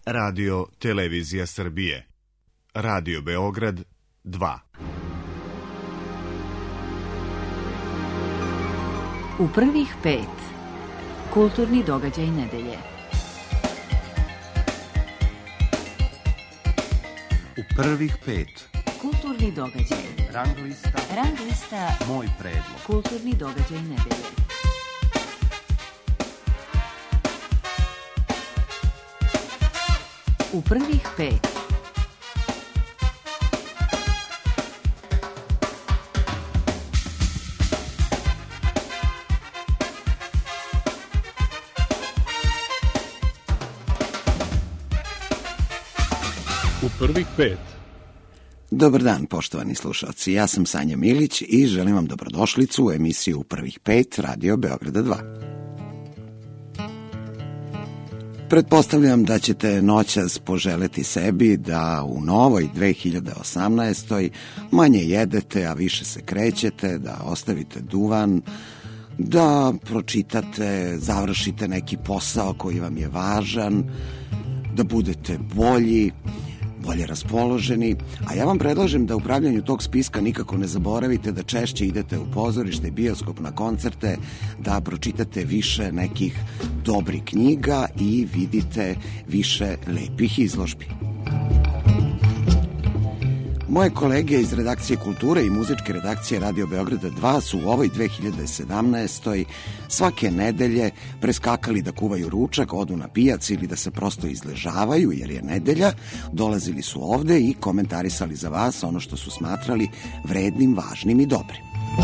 Radio Televizija Srbije. Radio Beograd 2. U prvih 5. Kulturni događaj nedelje. U prvih 5. Kulturni događaj. Rang lista. Moj predlog. Kulturni događaj nedelje. U prvih 5. U prvih 5. Dobar dan, poštovani slušalci. Ja sam Sanja Milić i želim vam dobrodošlicu u emisiju U prvih 5 Radio Beograda 2. Pretpostavljam da ćete noćas poželeti sebi da u novoj 2018. manje jedete, a više se krećete, da ostavite duvan, da pročitate, završite neki posao koji vam je važan, da budete bolje raspoloženi, a ja vam predlažem da u pravljanju tog spiska nikako ne zaboravite da češće idete u pozorište, bioskop, na koncerte, da pročitate više nekih dobrih knjiga i vidite više lepih izložbi. Moje kolege iz redakcije kulture i muzičke redakcije Radio Beograda 2 su u ovoj 2017. svake nedelje preskakali da kuvaju ručak, odu na pijac ili da se prosto izležavaju jer je nedelja, dolazili su ovde i komentarisali za vas ono što su smatrali vrednim, važnim i dobrim.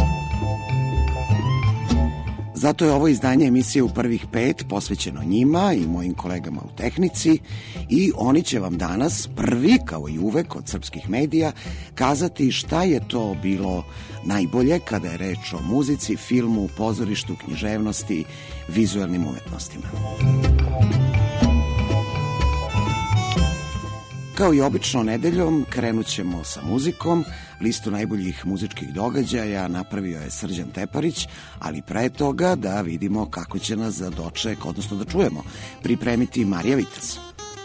Zato je ovo izdanje emisije U prvih 5 posvećeno njima i mojim kolegama u tehnici i oni će vam danas prvi, kao i uvek od srpskih medija, kazati šta je to bilo najbolje kada je reč o muzici, filmu, pozorištu, književnosti, vizuelnim umetnostima. Kao i obično nedeljom krenut ćemo sa muzikom. Listu najboljih muzičkih događaja napravio je Srđan Teparić, ali pre toga da vidimo kako će nas za doček, odnosno da čujemo, pripremiti Marija Vitez.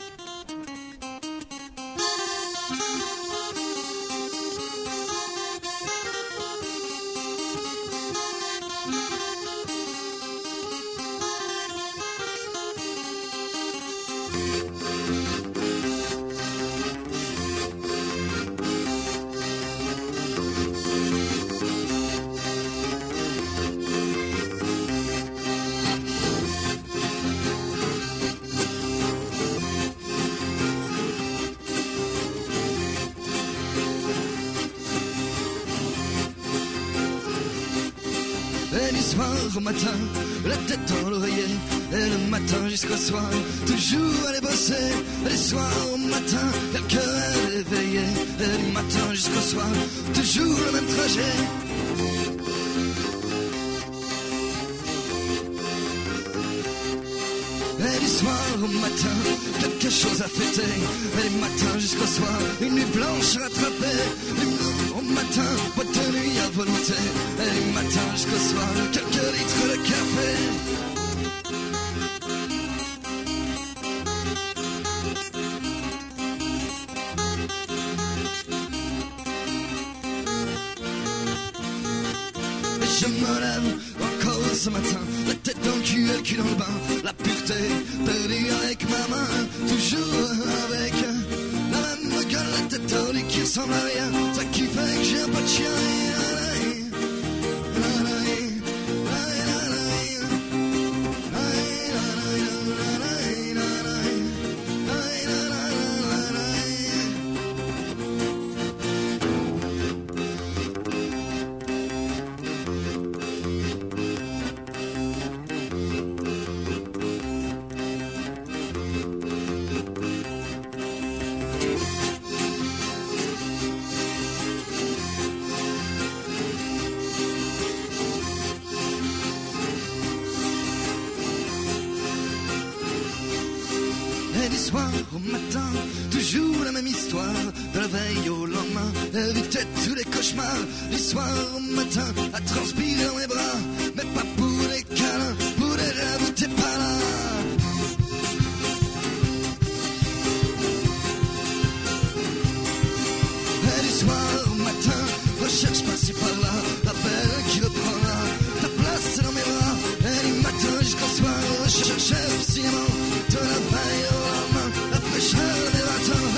Au matin, la tête dans l'oreiller, et le matin jusqu'au soir, toujours aller bosser, et le soir au matin, quelques heures éveillé, et du matin jusqu'au soir, toujours le même trajet. Et du soir au matin, quelque chose à fêter, et du matin jusqu'au soir, une nuit blanche rattrapée, au matin, boîte de nuit à volonté, et du matin jusqu'au soir, quelques litres de café. Et je me lève encore ce matin, la tête dans le cul et le cul dans le bain, la pureté perdue avec ma main, toujours avec la même gueule, la tête dans le qui ressemble à rien, ça qui fait que j'ai un pas de chien. Et du soir au matin, toujours la même histoire, de la veille au lendemain, éviter tous les cauchemars. Du soir au matin, à transpirer dans mes bras, mais pas pour des câlins, pour des rêves où t'es pas là. soir au matin, recherche par-ci par-là, la belle qui reprendra ta place dans mes bras. Et du matin jusqu'au soir, recherche obstinément de la veille au lendemain, la fraîcheur de mes 20 ans.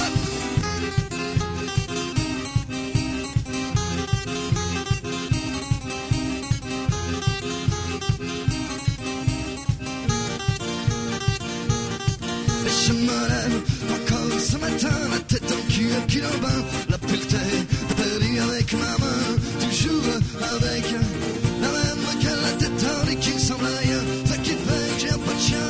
Je me lève encore ce matin, la tête dans le cul, le cul dans le bain, la pureté perdue avec ma main, toujours avec la même que la tête dans le cul ressemble à rien, ça qui fait que j'ai un peu de chien.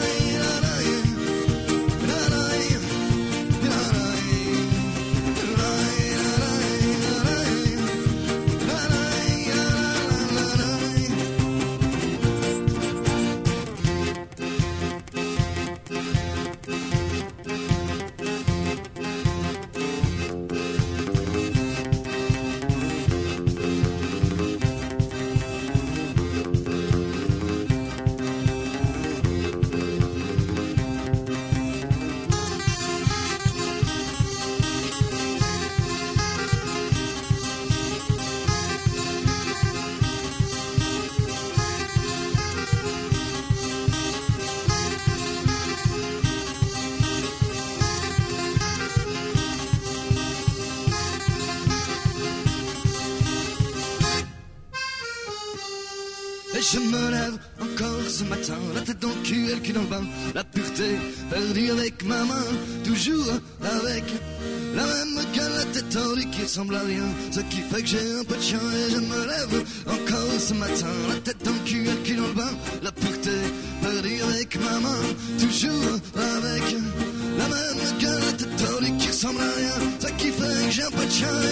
Je me lève encore ce matin, la tête dans le cul et le cul dans le bain, la pureté perdue avec ma main, toujours avec la même gueule, la tête tordue qui ressemble à rien, ce qui fait que j'ai un peu de chien. Et je me lève encore ce matin, la tête dans le cul et le cul dans le bain, la pureté perdue avec ma main, toujours avec la même gueule, la tête tordue qui ressemble à rien, ce qui fait que j'ai un peu de chien.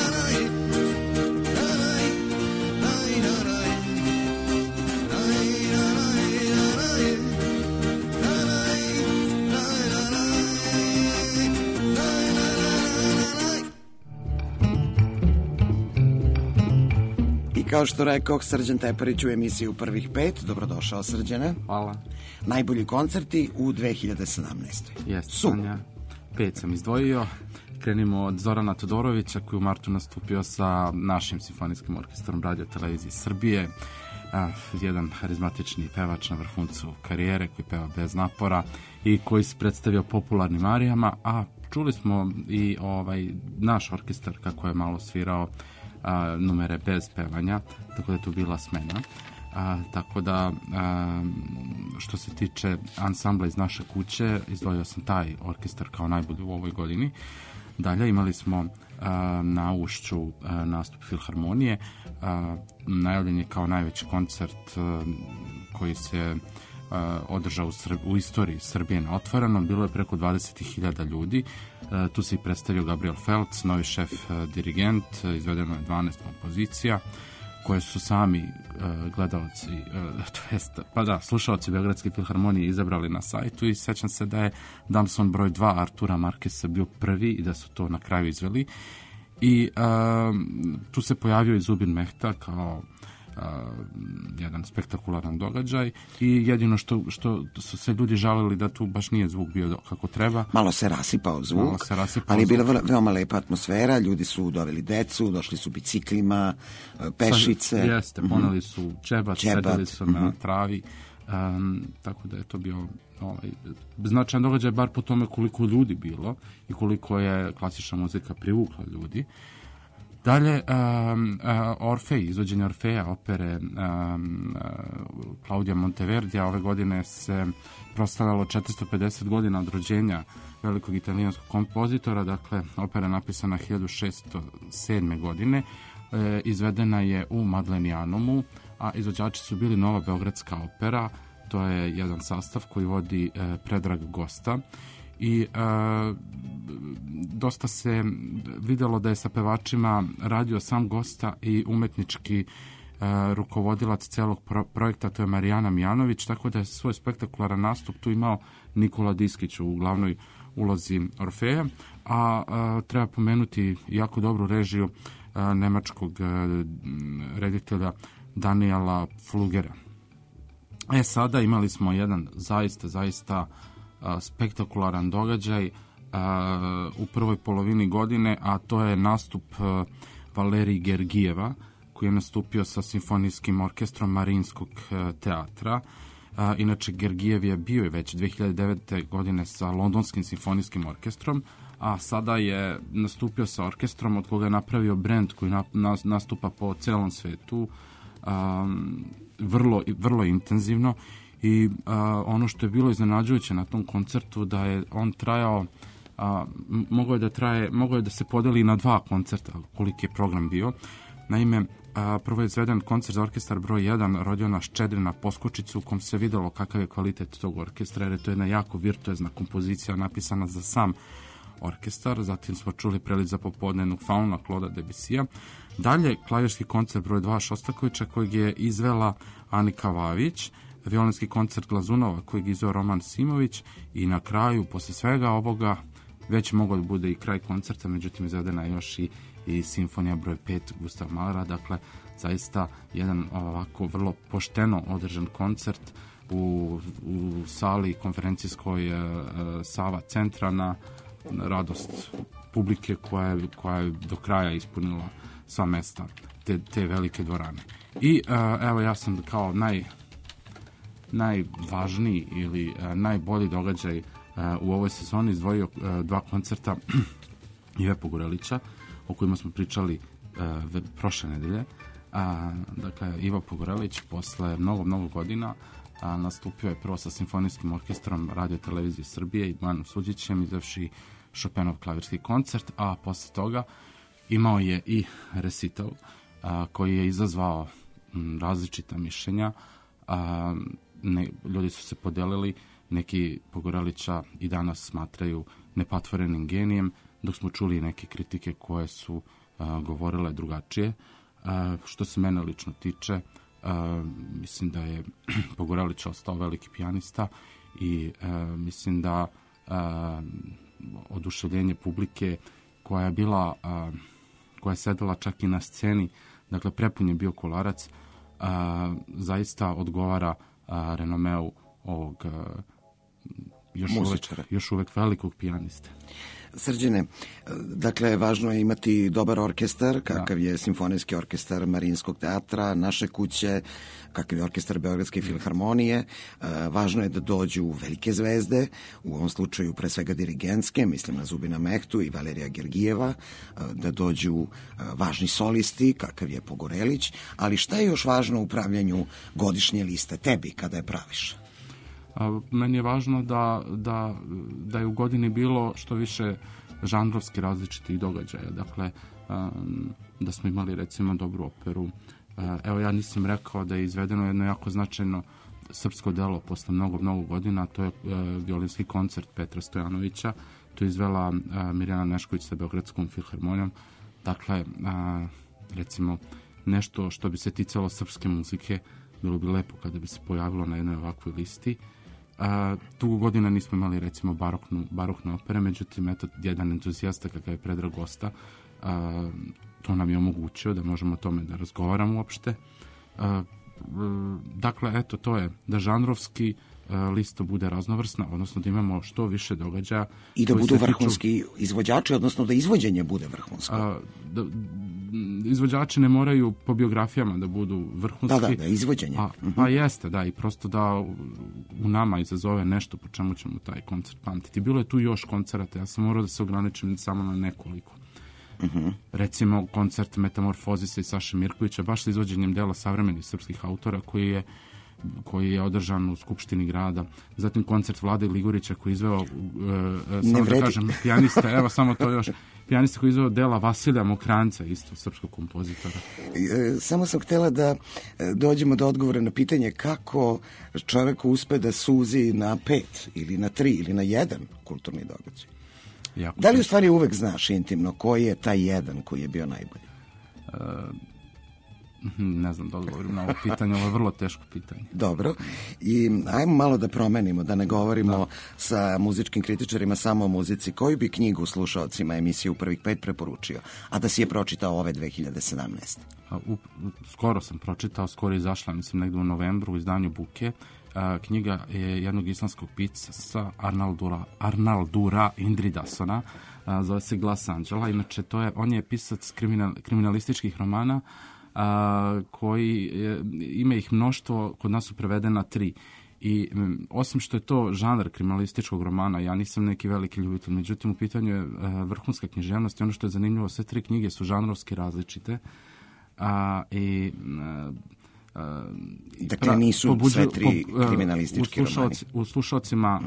Kao što rekao, Srđan Teparić u emisiju Prvih pet. Dobrodošao, Srđane. Hvala. Najbolji koncerti u 2017. Jeste, Sanja. 5 sam izdvojio. Krenimo od Zorana Todorovića, koji u martu nastupio sa našim simfonijskim orkestrom Radio Televizije Srbije. Jedan harizmatični pevač na vrhuncu karijere, koji peva bez napora i koji se predstavio popularnim arijama, a čuli smo i naš orkestar kako je malo svirao numere bez pevanja, tako da je tu bila smena. Tako da, što se tiče ansambla iz naše kuće, izdvojio sam taj orkestar kao najbolji u ovoj godini. Dalje imali smo na Ušću nastup Filharmonije. Najavljen je kao najveći koncert koji se održao u istoriji Srbije na otvorenom. Bilo je preko 20.000 ljudi. Tu se i predstavio Gabriel Feltz, novi šef dirigent. Izvedeno je 12 kompozicija koje su sami gledalci, slušaoci Beogradske filharmonije izabrali na sajtu, i sećam se da je Damson broj 2 Artura Markesa bio prvi i da su to na kraju izveli. I tu se pojavio i Zubin Mehta kao jedan spektakularan događaj, i jedino što su se ljudi žalili da tu baš nije zvuk bio kako treba. Malo se rasipao zvuk, ali je bila veoma lepa atmosfera, ljudi su doveli decu, došli su biciklima, pešice. Jeste, poneli su čebat, sedeli su na travi, tako da je to bio značajan događaj, bar po tome koliko ljudi bilo i koliko je klasična muzika privukla ljudi. Dalje, Orfej, izvođenje Orfeja, opere Claudia Monteverdija. Ove godine se proslavljalo 450 godina od rođenja velikog italijanskog kompozitora. Dakle, opera je napisana 1607. godine. Izvedena je u Madlenianomu, a izvođači su bili Nova Beogradska opera. To je jedan sastav koji vodi Predrag Gosta. I dosta se videlo da je sa pevačima radio sam Gosta i umetnički rukovodilac celog projekta, to je Marijana Mijanović, tako da je svoj spektakularan nastup tu imao Nikola Diskić u glavnoj ulozi Orfeja, a treba pomenuti jako dobru režiju nemačkog reditelja Daniela Flugera. Sada imali smo jedan zaista spektakularan događaj. u prvoj polovini godine, a to je nastup Valerij Gergijeva, koji je nastupio sa simfonijskim orkestrom Marinskog teatra. Inače, Gergijev je bio već 2009. godine sa Londonskim simfonijskim orkestrom, a sada je nastupio sa orkestrom od koga je napravio brend koji nastupa po celom svetu, vrlo intenzivno. I ono što je bilo iznenađujuće na tom koncertu da je on trajao, mogao je da se podeli na 2 koncerta, koliki je program bio. Naime, prvo je izveden koncert za orkestar broj 1 Rodiona Ščedrina Poskočicu, u kom se videlo kakav je kvalitet tog orkestra, jer je to jedna jako virtuozna kompozicija napisana za sam orkestar. Zatim smo čuli prelić za popodnevnog Fauna Kloda Debusija. Dalje, klavirski koncert broj 2 Šostakovića, kojeg je izvela Anika Vavić, violinski koncert Glazunova, kojeg je izveo Roman Simović, i na kraju, posle svega ovoga, već mogao da bude i kraj koncerta, međutim izvedena je još i simfonija broj 5 Gustav Mahlera. Dakle, zaista jedan ovako vrlo pošteno održan koncert u sali konferencijskoj Sava centra na radost publike koja je do kraja ispunila sva mesta te velike dvorane. I evo, ja sam kao najvažniji ili najbolji događaj u ovoj sezoni izdvojio 2 koncerta Ive Pogorelića, o kojima smo pričali prošle nedelje. Dakle, Ivo Pogorelić posle mnogo godina nastupio je prvo sa simfonijskim orkestrom Radio Televizije Srbije i Bojanom Suđićem, izvevši Chopinov klavirski koncert, a posle toga imao je i recital koji je izazvao različita mišljenja. Ljudi su se podelili, neki Pogorelića i danas smatraju nepatvorenim genijem, dok smo čuli neke kritike koje su govorile drugačije. Što se mene lično tiče, mislim da je Pogorelić ostao veliki pijanista i mislim da oduševljenje publike koja je bila, koja je sedela čak i na sceni, dakle prepun je bio Kolarac, zaista odgovara renomeu ovog još uvek velikog pijaniste. Srđane, dakle, važno je imati dobar orkestar, kakav je Simfonijski orkestar Marinskog teatra, Naše kuće, kakav je orkestar Beogradske filharmonije. Važno je da dođu velike zvezde, u ovom slučaju pre svega dirigentske, mislim na Zubina Mehtu i Valerija Gergijeva, da dođu važni solisti, kakav je Pogorelić, ali šta je još važno u pravljanju godišnje liste, tebi kada je praviš? Meni je važno da je u godini bilo što više žanrovski različitih događaja. Dakle, da smo imali recimo dobru operu. Evo, ja nisam rekao da je izvedeno jedno jako značajno srpsko delo posle mnogo godina, to je violinski koncert Petra Stojanovića. To je izvela Mirjana Nešković sa Beogradskom filharmonijom. Dakle, recimo, nešto što bi se ticalo srpske muzike, bilo bi lepo kada bi se pojavilo na jednoj ovakvoj listi. Dugo godina nismo imali recimo barokne opere, međutim, eto, jedan entuzijasta kakav je Predrag Gosta, to nam je omogućio da možemo o tome da razgovaramo uopšte. Dakle, eto, to je da žanrovski lista bude raznovrsna, odnosno da imamo što više događaja. I da budu vrhunski izvođači, odnosno da izvođenje bude vrhunsko. Izvođači ne moraju po biografijama da budu vrhunski. Da, izvođenje. Pa jeste, da, i prosto da u nama izazove nešto po čemu ćemo taj koncert pamtiti. Bilo je tu još koncerata, ja sam morao da se ograničim samo na nekoliko. Recimo koncert Metamorfozisa i Saše Mirkovića, baš sa izvođenjem dela savremenih srpskih autora koji je održan u Skupštini grada. Zatim koncert Vlade Ligurića koji je izveo, samo da kažem, pijanista, evo samo to još, pijanista koji je izveo dela Vasilija Mokranjca, isto srpskog kompozitora. Samo sam htela da dođemo do odgovora na pitanje kako čovek uspe da suzi na 5 ili na 3 ili na 1 kulturni događaj. Da li u stvari uvek znaš intimno koji je taj jedan koji je bio najbolji? Ne znam da odgovorim na ovo pitanje, ovo je vrlo teško pitanje. Dobro, i ajmo malo da promenimo, da ne govorimo sa muzičkim kritičarima samo o muzici. Koju bi knjigu slušaocima emisije U prvih 5 preporučio, a da si je pročitao ove 2017? Skoro sam pročitao, skoro je izašla, mislim, negde u novembru u izdanju Buke. knjiga je jednog islamskog pisca Arnaldura Indridasona, zove se Glas anđela. Inače, on je pisac kriminalističkih romana, koji ima ih mnoštvo, kod nas su prevedena 3. I osim što je to žanr kriminalističkog romana, ja nisam neki veliki ljubitelj, međutim u pitanju je vrhunska književnost i ono što je zanimljivo, sve 3 knjige su žanrovski različite. Dakle, nisu sve 3 kriminalistički romani. U slušalcima,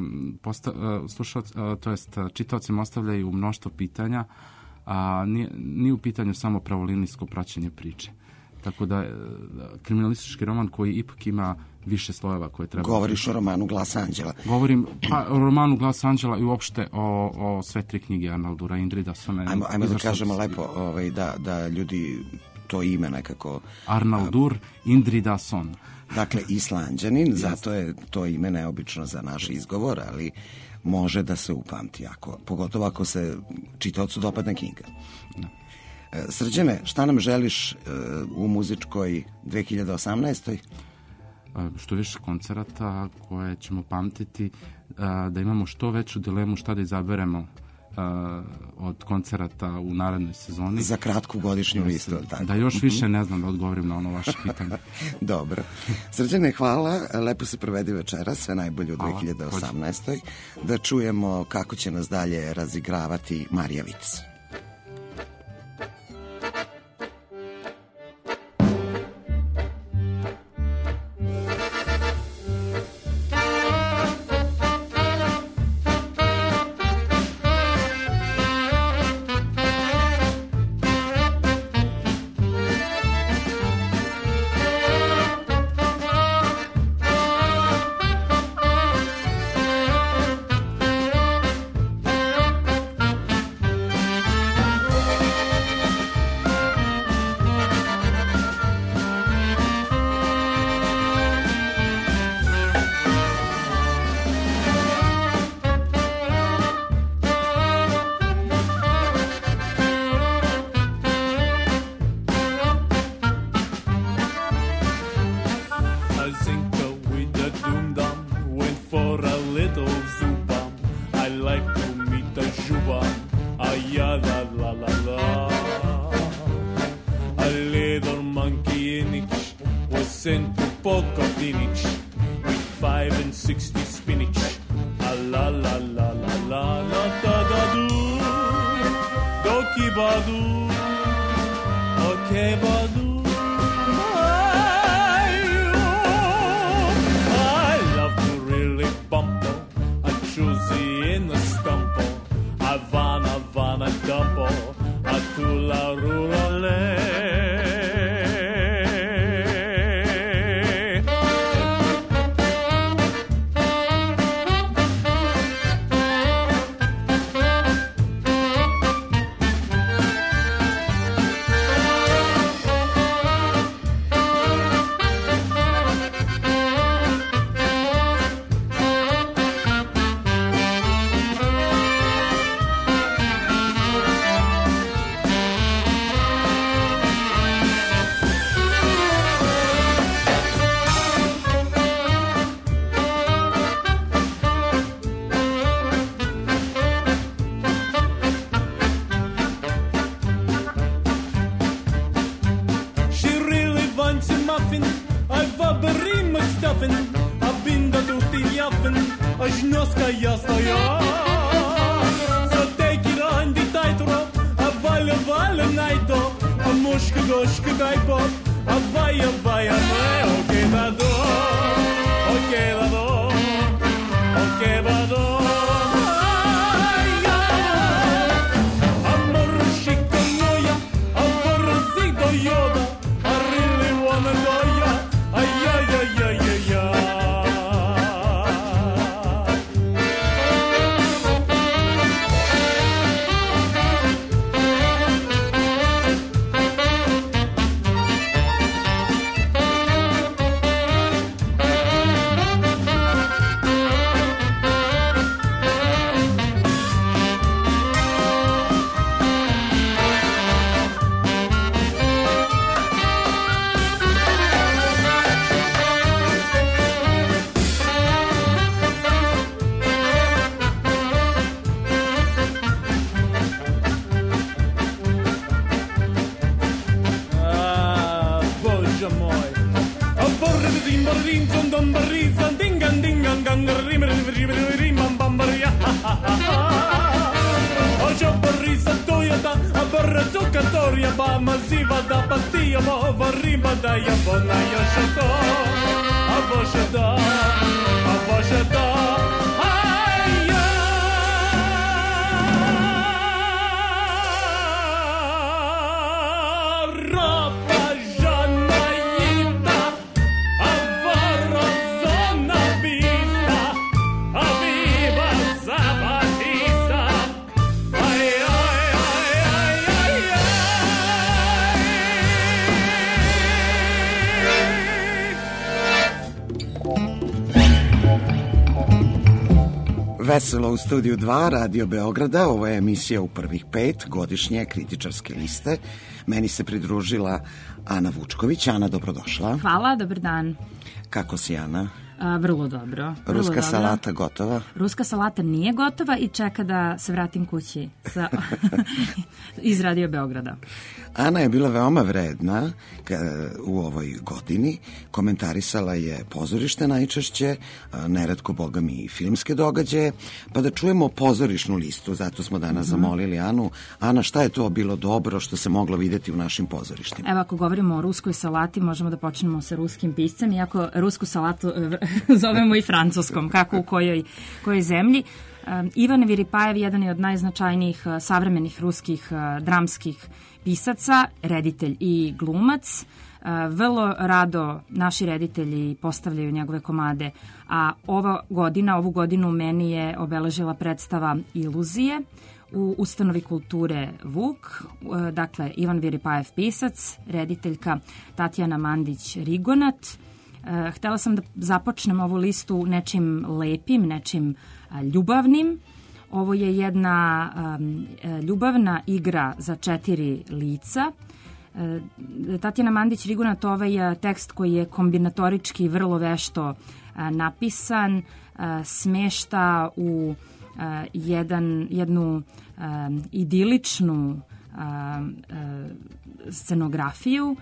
to jest čitaocima ostavljaju mnoštvo pitanja, a nije u pitanju samo pravolinijsko praćenje priče. Tako da kriminalistički roman koji ipak ima više slojeva koje treba... Govoriš o romanu Glas anđela. Govorim o romanu Glas anđela i uopšte o sve 3 knjige Arnaldura Indridasona. Ajmo da kažemo lepo da ljudi to ime nekako... Arnaldur Indridason. Dakle, Islanđanin, zato je to ime neobično za naš izgovor, ali može da se upamti, pogotovo ako se čitaocu dopadne knjiga. Da. Srđane, šta nam želiš u muzičkoj 2018. Što više koncerata koje ćemo pamtiti, da imamo što veću dilemu šta da izaberemo od koncerata u narednoj sezoni. Za kratku godišnju listu. Da još više ne znam da odgovorim na ono vaše pitanje. Dobro. Srđane, hvala. Lepo se provedi večera. Sve najbolje u 2018. Da čujemo kako će nas dalje razigravati Marija Vitez. Pa maziva da patijom ova rima da je bona još to. A Bože da, a Bože da. Veselo u studiju 2 Radio Beograda, ovo je emisija U prvih 5 godišnje kritičarske liste. Meni se pridružila Ana Vučković. Ana, dobrodošla. Hvala, dobar dan. Kako si, Ana? Vrlo dobro. Ruska salata gotova? Ruska salata nije gotova i čeka da se vratim kući iz Radio Beograda. Ana je bila veoma vredna u ovoj godini. Komentarisala je pozorište najčešće, neretko, boga mi, i filmske događaje. Pa da čujemo pozorišnu listu, zato smo danas zamolili Anu. Ana, šta je to bilo dobro što se moglo videti u našim pozorištima? Evo, ako govorimo o ruskoj salati, možemo da počnemo sa ruskim piscem, iako rusku salatu zovemo i francuskom, kako u kojoj zemlji. Ivan Viripajev jedan je od najznačajnijih savremenih ruskih dramskih pisaca, reditelj i glumac. Vrlo rado naši reditelji postavljaju njegove komade, a ovu godinu meni je obeležila predstava Iluzije u Ustanovi kulture Vuk. Dakle, Ivan Viripajev pisac, rediteljka Tatjana Mandić-Rigonat. Htela sam da započnem ovu listu nečim lepim, nečim ljubavnim. Ovo je jedna ljubavna igra za 4 lica. Tatjana Mandić-Rigonat, ovaj tekst koji je kombinatorički vrlo vešto napisan, smešta u jednu idiličnu scenografiju,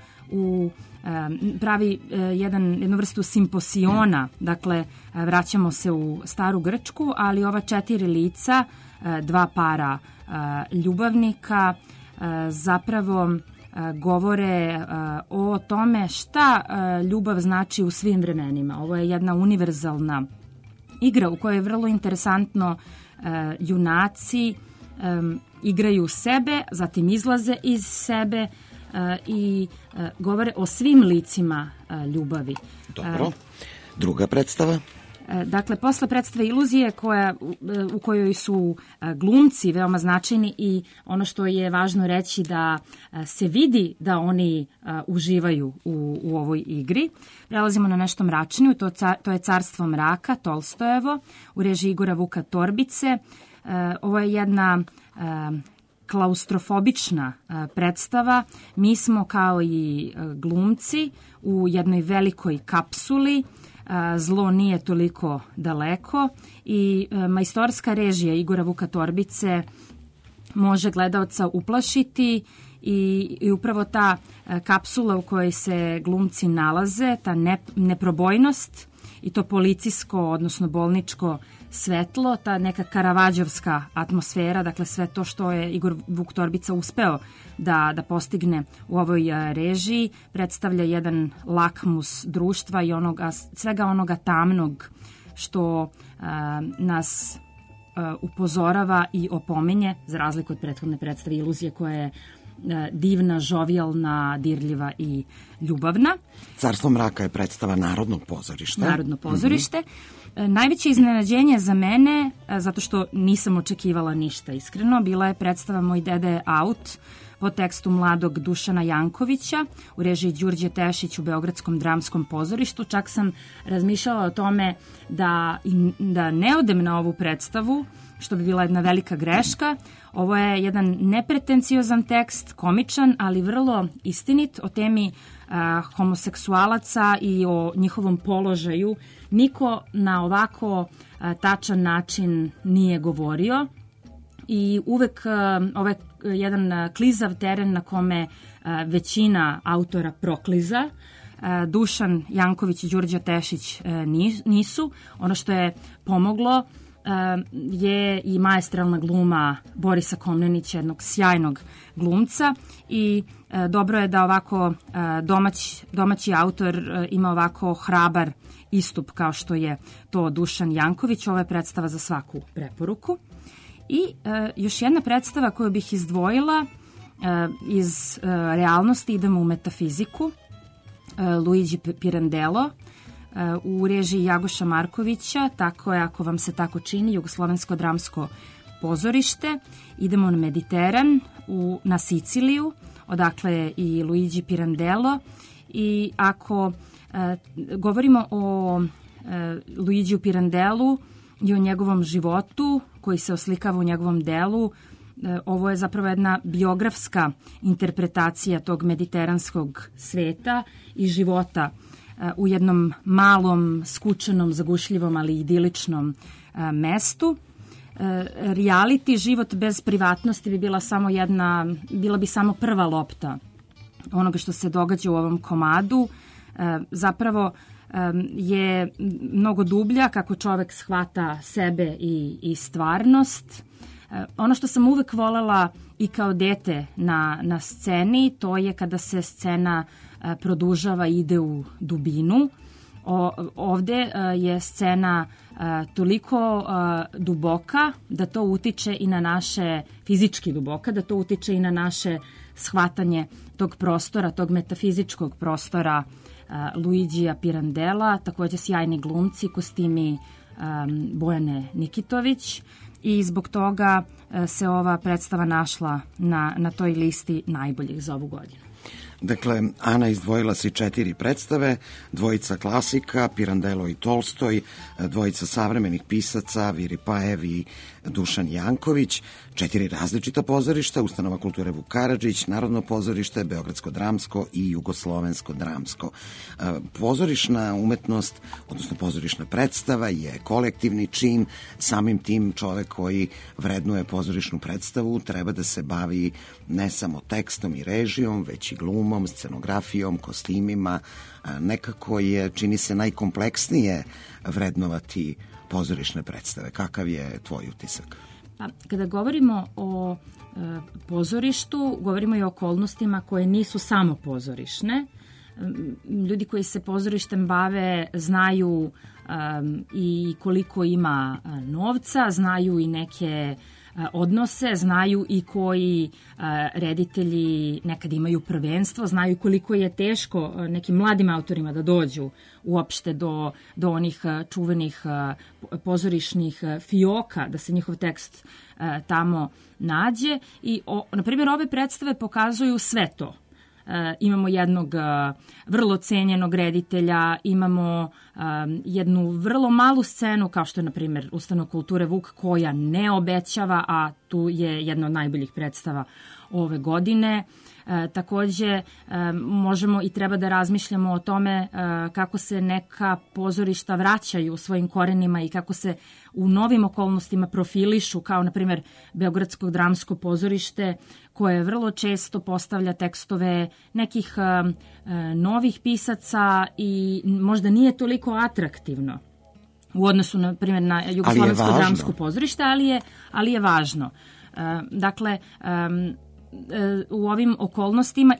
pravi jednu vrstu simposiona, dakle vraćamo se u staru Grčku, ali ova 4 lica, 2 para ljubavnika zapravo govore o tome šta ljubav znači u svim vremenima. Ovo je jedna univerzalna igra u kojoj je vrlo interesantno junaci igraju sebe, zatim izlaze iz sebe i govore o svim licima ljubavi. Dobro. Druga predstava? Dakle, posle predstave Iluzije u kojoj su glumci veoma značajni i ono što je važno reći da se vidi da oni uživaju u ovoj igri. Prelazimo na nešto mračnije, to je Carstvo mraka, Tolstojevo, u režiji Igora Vuka Torbice. Ovo je jedna klaustrofobična predstava. Mi smo kao i glumci u jednoj velikoj kapsuli. Zlo nije toliko daleko i majstorska režija Igora Vuka Torbice može gledaoca uplašiti i upravo ta kapsula u kojoj se glumci nalaze, ta neprobojnost i to policijsko, odnosno bolničko svetlo, ta neka karavađovska atmosfera, dakle sve to što je Igor Vuk Torbica uspeo da postigne u ovoj režiji, predstavlja jedan lakmus društva i svega onoga tamnog što nas upozorava i opominje, za razliku od prethodne predstave Iluzije koja je divna, žovijalna, dirljiva i ljubavna. Carstvo mraka je predstava Narodnog pozorišta. Narodno pozorište. Najveće iznenađenje za mene, zato što nisam očekivala ništa iskreno, bila je predstava Moj deda je out po tekstu mladog Dušana Jankovića u režiji Đurđe Tešić u Beogradskom dramskom pozorištu. Čak sam razmišljala o tome da ne odem na ovu predstavu, što bi bila jedna velika greška. Ovo je jedan nepretenciozan tekst, komičan, ali vrlo istinit o temi homoseksualaca i o njihovom položaju. Niko na ovako tačan način nije govorio i uvek ovaj jedan klizav teren na kome većina autora prokliza. Dušan Janković i Đurđa Tešić nisu. Ono što je pomoglo je i maestralna gluma Borisa Komnenića, jednog sjajnog glumca, i dobro je da ovako domaći autor ima ovako hrabar istup kao što je to Dušan Janković. Ovo je predstava za svaku preporuku. I još jedna predstava koju bih izdvojila iz realnosti, idemo u metafiziku, Luigi Pirandello, u režiji Jagoša Markovića, tako je, ako vam se tako čini, Jugoslovensko dramsko pozorište. Idemo na Mediteran, na Siciliju, odakle je i Luigi Pirandello. I ako govorimo o Luigiju Pirandellu i o njegovom životu koji se oslikava u njegovom delu, ovo je zapravo jedna biografska interpretacija tog mediteranskog sveta i života u jednom malom, skučenom, zagušljivom, ali idiličnom mestu. Reality, život bez privatnosti bila bi samo prva lopta onoga što se događa u ovom komadu. Zapravo je mnogo dublja kako čovek shvata sebe i stvarnost. Ono što sam uvek volela i kao dete na sceni, to je kada se scena produžava i ide u dubinu. Ovde je scena toliko duboka da to utiče i na naše, fizički duboka, da to utiče i na naše shvatanje tog prostora, tog metafizičkog prostora Luigija Pirandella, takođe sjajni glumci, kostimi Bojane Nikitović, i zbog toga se ova predstava našla na toj listi najboljih za ovu godinu. Dakle, Ana, izdvojila si 4 predstave, dvojica klasika, Pirandello i Tolstoj, dvojica savremenih pisaca, Viripajev i Dušan Janković, 4 različita pozorišta, Ustanova kulture Vuk Karadžić, Narodno pozorište, Beogradsko dramsko i Jugoslovensko dramsko. Pozorišna umetnost, odnosno pozorišna predstava je kolektivni čin, samim tim čovek koji vrednuje pozorišnu predstavu treba da se bavi ne samo tekstom i režijom, već i glumom, scenografijom, kostimima. Nekako je, čini se, najkompleksnije vrednovati pozorišne predstave. Kakav je tvoj utisak? Pa, kada govorimo o pozorištu, govorimo i o okolnostima koje nisu samo pozorišne. Ljudi koji se pozorištem bave znaju i koliko ima novca, znaju i neke odnose, znaju i koji reditelji nekad imaju prvenstvo, znaju koliko je teško nekim mladim autorima da dođu uopšte do onih čuvenih pozorišnih fioka, da se njihov tekst tamo nađe. I, na primjer, ove predstave pokazuju sve to. Imamo jednog vrlo cenjenog reditelja, imamo jednu vrlo malu scenu, kao što je, na primjer, Ustanova kulture Vuk, koja ne obećava, a tu je jedna od najboljih predstava ove godine. Takođe, možemo i treba da razmišljamo o tome kako se neka pozorišta vraćaju svojim korenima i kako se u novim okolnostima profilišu, kao, na primjer, Beogradsko dramsko pozorište, koje vrlo često postavlja tekstove nekih novih pisaca i možda nije toliko atraktivno u odnosu, na primjer, na Jugoslovensko dramsko pozorište, ali je važno. Dakle, u ovim okolnostima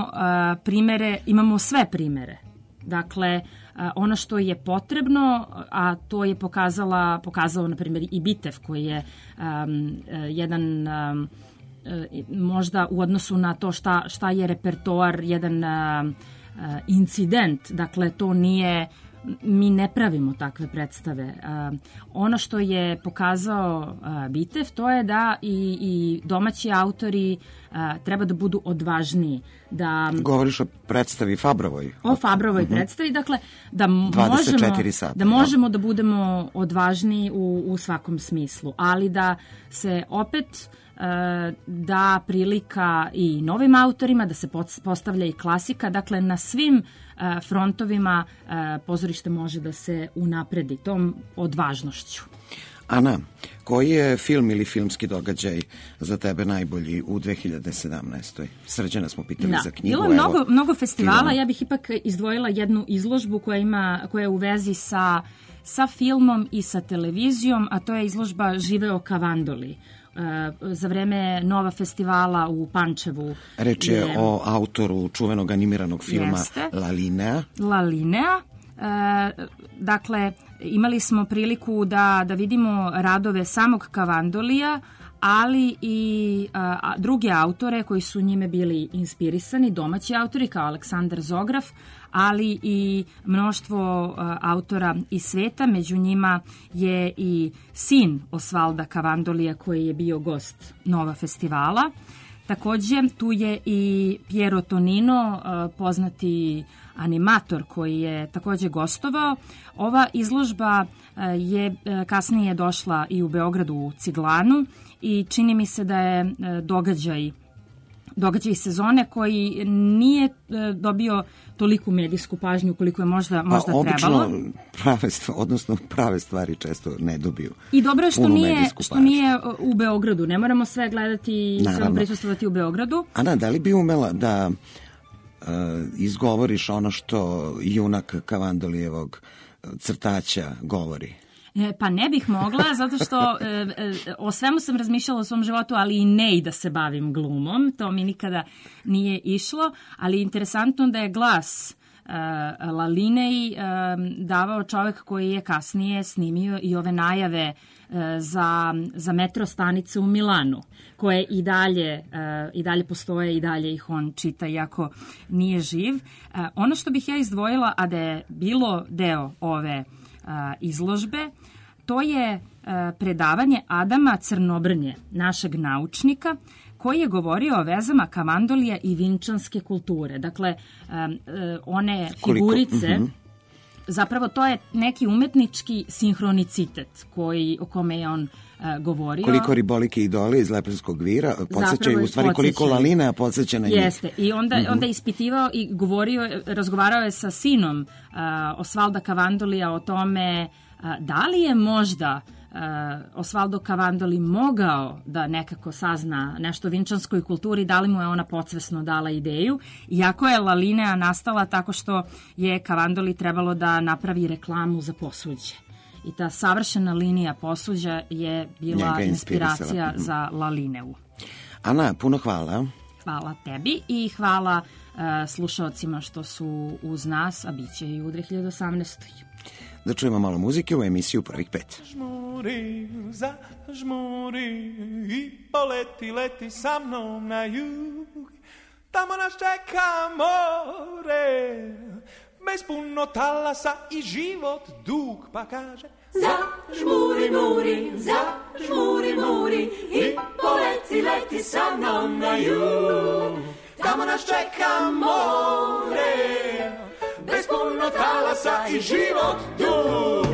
imamo sve primere. Dakle, ono što je potrebno, a to je pokazao, na primjer, i Bitev, koji je jedan, možda u odnosu na to šta je repertoar, jedan incident. Dakle, to nije, mi ne pravimo takve predstave. Ono što je pokazao Bitev, to je da i domaći autori treba da budu odvažniji. Govoriš o predstavi Fabrovoj? O Fabrovoj predstavi, dakle, da možemo da budemo odvažniji u svakom smislu, ali da se opet da prilika i novim autorima, da se postavlja i klasika. Dakle, na svim frontovima pozorište može da se unapredi tom odvažnošću. Ana, koji je film ili filmski događaj za tebe najbolji u 2017. Srđana smo pitali za knjigu. Bilo je mnogo festivala, ja bih ipak izdvojila jednu izložbu koja je u vezi sa filmom i sa televizijom, a to je izložba Živeo Kavandoli. Za vreme Nova festivala u Pančevu. Reč je o autoru čuvenog animiranog filma La Linea. Dakle, imali smo priliku da vidimo radove samog Kavandolija, ali i druge autore koji su njime bili inspirisani, domaći autori kao Aleksandar Zograf, ali i mnoštvo autora iz sveta. Među njima je i sin Osvalda Kavandolija koji je bio gost Nova festivala. Takođe, tu je i Piero Tonino, poznati animator koji je takođe gostovao. Ova izložba je kasnije došla i u Beogradu u Ciglanu i čini mi se da je događaj sezone koji nije dobio toliku medijsku pažnju koliko je možda trebalo. Obično prave stvari često ne dobiju. I dobro je što nije u Beogradu. Ne moramo sve gledati i samo prisustvovati u Beogradu. Ana, da li bi umela da izgovoriš ono što junak Kavandolijevog crtaća govori? Pa ne bih mogla, zato što o svemu sam razmišljala u svom životu, ali i ne i da se bavim glumom. To mi nikada nije išlo, ali je interesantno da je glas La Linei davao čovek koji je kasnije snimio i ove najave za metro stanice u Milanu, koje i dalje postoje i dalje ih on čita, iako nije živ. Ono što bih ja izdvojila, a da je bilo deo ove izložbe, to je predavanje Adama Crnobrnje, našeg naučnika, koji je govorio o vezama Kavandolija i vinčanske kulture. Dakle, one figurice, zapravo to je neki umetnički sinhronicitet o kome je on govorio. Koliko ribolike idole iz Lepenskog vira podsjećaju, u stvari koliko La Linea podsjeća na njih. Jeste, i onda je ispitivao i razgovarao je sa sinom Osvalda Kavandolija o tome da li je možda Osvaldo Kavandoli mogao da nekako sazna nešto o vinčanskoj kulturi, da li mu je ona podsvesno dala ideju, iako je La Linea nastala tako što je Kavandoli trebalo da napravi reklamu za posuđe. I ta savršena linija posuđa je bila inspiracija za La Lineu. Ana, puno hvala. Hvala tebi i hvala slušalcima što su uz nas, a bit će i u 2018. Da čujemo malo muzike u emisiju Prvih pet. Zažmuri i leti sa mnom na jug. Tamo nas čeka more, bez puno talasa i život dug, pa kaže zažmuri, muri i leti sa mnom na jug. Tamo nas čeka more, bez puno talasa i život dug.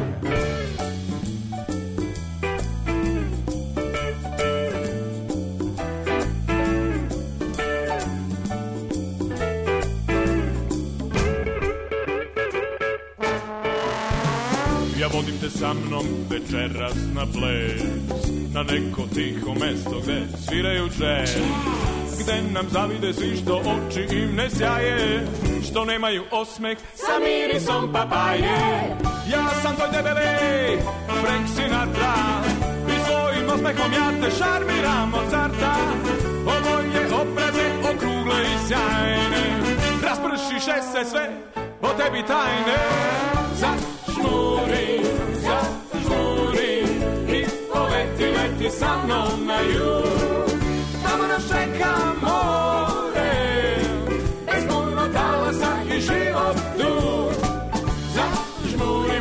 Ja vodim te sa mnom večeras na ples, na neko tiho mesto gde sviraju džez, gde nam zavide svi što oči im ne sjaje, što nemaju osmeh sa mirisom papaje. Ja sam tvoj debeli Frank Sinatra i svojim osmehom ja te šarmiram od carta. Ovo je obraze okrugle i sjajne, raspršiše se sve o tebi tajne. Zažmuri i leti sa mnom na jug. Tamo nas čeka more, bez puno talasa i život dug. Zažmuri